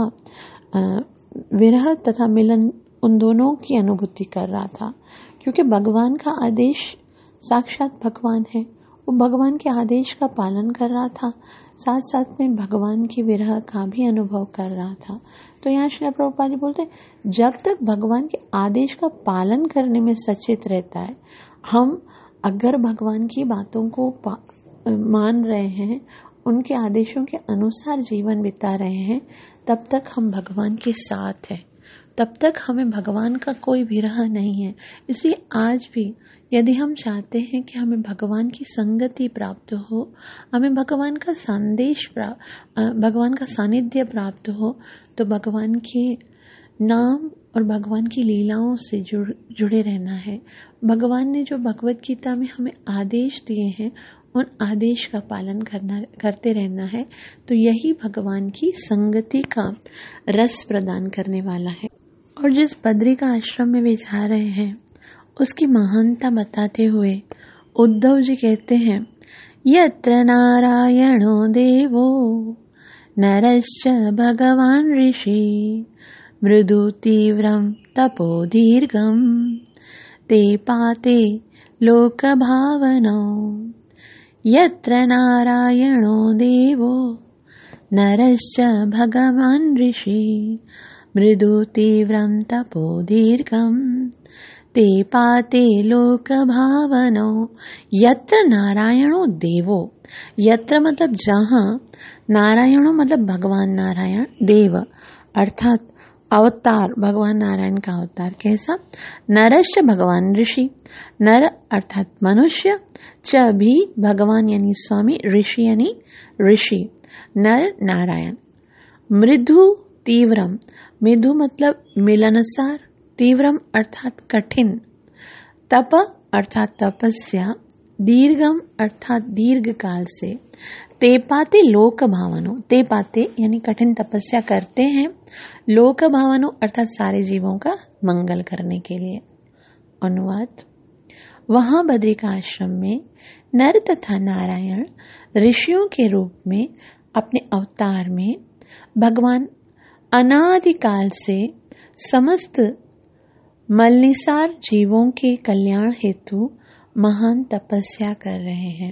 विरह तथा मिलन उन दोनों की अनुभूति कर रहा था, क्योंकि भगवान का आदेश साक्षात भगवान है। वो भगवान के आदेश का पालन कर रहा था, साथ साथ में भगवान की विरह का भी अनुभव कर रहा था। तो यहाँ श्री प्रभुपाद जी बोलते हैं, जब तक भगवान के आदेश का पालन करने में सचेत रहता है, हम अगर भगवान की बातों को मान रहे हैं, उनके आदेशों के अनुसार जीवन बिता रहे हैं, तब तक हम भगवान के साथ हैं, तब तक हमें भगवान का कोई विरह नहीं है। इसलिए आज भी यदि हम चाहते हैं कि हमें भगवान की संगति प्राप्त हो, हमें भगवान का संदेश प्राप्त भगवान का सानिध्य प्राप्त हो, तो भगवान के नाम और भगवान की लीलाओं से जुड़ जुड़े रहना है। भगवान ने जो भगवत गीता में हमें आदेश दिए हैं उन आदेश का पालन करना करते रहना है, तो यही भगवान की संगति का रस प्रदान करने वाला है। और जिस बद्री का आश्रम में वे जा रहे हैं उसकी महानता बताते हुए उद्धव जी कहते हैं, यत्र नारायणो देवो नरश्च भगवान ऋषि मृदु तीव्रम तपो दीर्घम ते पाते लोक भावनो। यत्र नारायणो देवो नरश्च भगवान ऋषि मृदु तीव्रम तपो दीर्घम ते पाते लोक भावनो। यत्र नारायणो देवो, यत्र मतलब जहाँ, नारायणो मतलब भगवान नारायण, देव अर्थात अवतार, भगवान नारायण का अवतार कैसा, नरश्च भगवान ऋषि, नर अर्थात मनुष्य, च भी भगवान यानी स्वामी, ऋषि यानी ऋषि, नर नारायण, मृदु तीव्रम, मृदु मतलब मिलनसार, तीव्रम अर्थात कठिन, तप अर्थात तपस्या, दीर्घम अर्थात दीर्घ काल से, ते पाते लोक भावनो, ते पाते यानी कठिन तपस्या करते हैं, लोक भावनो अर्थात सारे जीवों का मंगल करने के लिए। अनुवाद, वहां बद्री का आश्रम में नर तथा नारायण ऋषियों के रूप में अपने अवतार में भगवान अनादिकाल से समस्त मलनिसार जीवों के कल्याण हेतु महान तपस्या कर रहे हैं।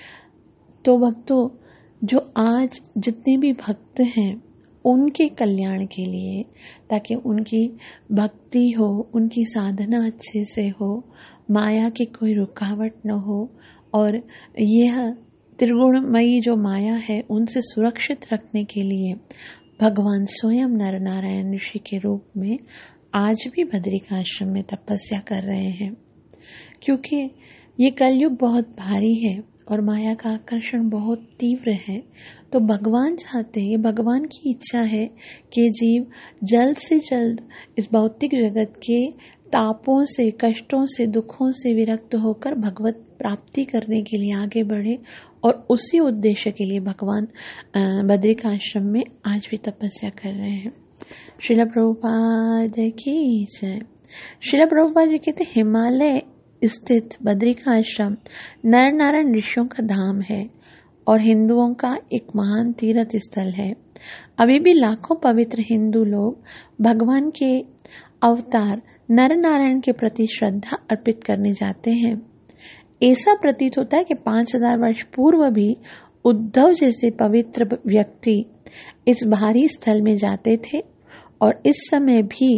तो भक्तों, जो आज जितने भी भक्त हैं उनके कल्याण के लिए, ताकि उनकी भक्ति हो, उनकी साधना अच्छे से हो, माया की कोई रुकावट न हो, और यह त्रिगुणमयी जो माया है उनसे सुरक्षित रखने के लिए भगवान स्वयं नर नारायण ऋषि के रूप में आज भी बद्री का आश्रम में तपस्या कर रहे हैं। क्योंकि ये कलयुग बहुत भारी है और माया का आकर्षण बहुत तीव्र है, तो भगवान चाहते हैं, ये भगवान की इच्छा है कि जीव जल्द से जल्द इस भौतिक जगत के तापों से, कष्टों से, दुखों से विरक्त होकर भगवत प्राप्ति करने के लिए आगे बढ़े, और उसी उद्देश्य के लिए भगवान बद्री का आश्रम में आज भी तपस्या कर रहे हैं। श्रील प्रभुपाद की जय। श्रील प्रभुपाद जी कहते हिमालय स्थित बद्री का आश्रम नर नारायण ऋषियों का धाम है और हिंदुओं का एक महान तीर्थ स्थल है। अभी भी लाखों पवित्र हिंदू लोग भगवान के अवतार नर नारायण के प्रति श्रद्धा अर्पित करने जाते हैं। ऐसा प्रतीत होता है कि पांच हजार वर्ष पूर्व भी उद्धव जैसे पवित्र व्यक्ति इस भारी स्थल में जाते थे, और इस समय भी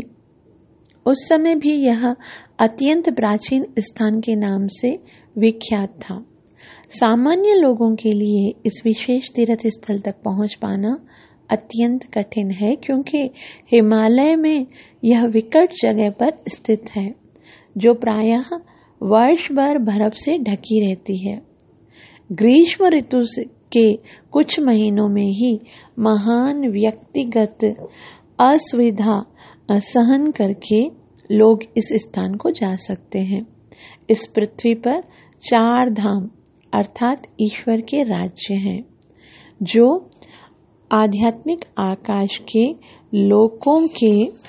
उस समय भी यह अत्यंत प्राचीन स्थान के नाम से विख्यात था। सामान्य लोगों के लिए इस विशेष तीर्थ स्थल तक पहुंच पाना अत्यंत कठिन है, क्योंकि हिमालय में यह विकट जगह पर स्थित है जो प्रायः वर्ष भर बर्फ से ढकी रहती है। ग्रीष्म ऋतु के कुछ महीनों में ही महान व्यक्तिगत असुविधा सहन करके लोग इस स्थान को जा सकते हैं। इस पृथ्वी पर चार धाम अर्थात ईश्वर के राज्य हैं, जो आध्यात्मिक आकाश के लोकों के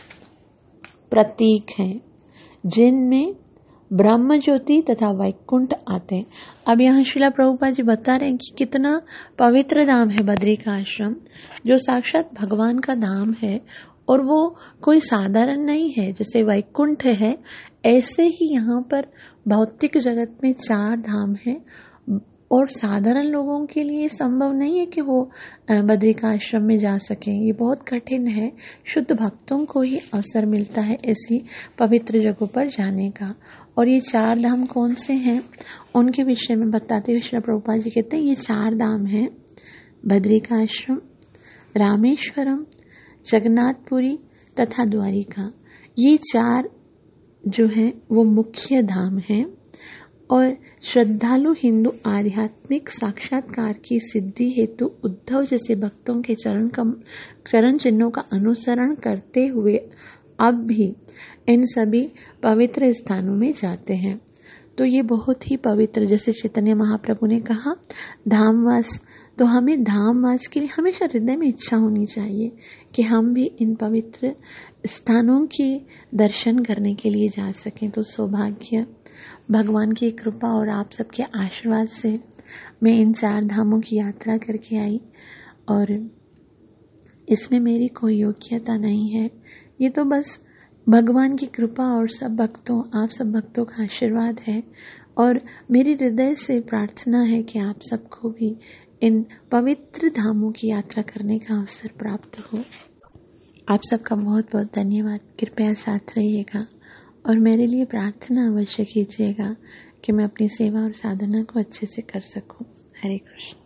प्रतीक हैं, जिनमें ब्रह्म ज्योति तथा वैकुंठ आते हैं। अब यहाँ श्रीला प्रभुपाद जी बता रहे हैं कि कितना पवित्र धाम है बद्री का आश्रम, जो साक्षात भगवान का धाम है, और वो कोई साधारण नहीं है। जैसे वैकुंठ है, ऐसे ही यहाँ पर भौतिक जगत में चार धाम है, और साधारण लोगों के लिए संभव नहीं है कि वो बद्री का आश्रम में जा सकें। ये बहुत कठिन है, शुद्ध भक्तों को ही अवसर मिलता है ऐसी पवित्र जगहों पर जाने का। और ये चार धाम कौन से हैं उनके विषय में बताते हुए श्री प्रभुपाद जी कहते हैं, ये चार धाम हैं बद्री का आश्रम, रामेश्वरम, जगन्नाथपुरी तथा द्वारिका। ये चार जो हैं वो मुख्य धाम हैं, और श्रद्धालु हिंदू आध्यात्मिक साक्षात्कार की सिद्धि हेतु उद्धव जैसे भक्तों के चरण कम चरण चिन्हों का अनुसरण करते हुए अब भी इन सभी पवित्र स्थानों में जाते हैं। तो ये बहुत ही पवित्र, जैसे चैतन्य महाप्रभु ने कहा धामवास, तो हमें धामवास के लिए हमेशा हृदय में इच्छा होनी चाहिए कि हम भी इन पवित्र स्थानों के दर्शन करने के लिए जा सकें। तो सौभाग्य भगवान की कृपा और आप सबके आशीर्वाद से मैं इन चार धामों की यात्रा करके आई, और इसमें मेरी कोई योग्यता नहीं है, ये तो बस भगवान की कृपा और सब भक्तों, आप सब भक्तों का आशीर्वाद है। और मेरी हृदय से प्रार्थना है कि आप सबको भी इन पवित्र धामों की यात्रा करने का अवसर प्राप्त हो। आप सबका बहुत बहुत धन्यवाद। कृपया साथ रहिएगा और मेरे लिए प्रार्थना अवश्य कीजिएगा कि मैं अपनी सेवा और साधना को अच्छे से कर सकूं। हरे कृष्ण।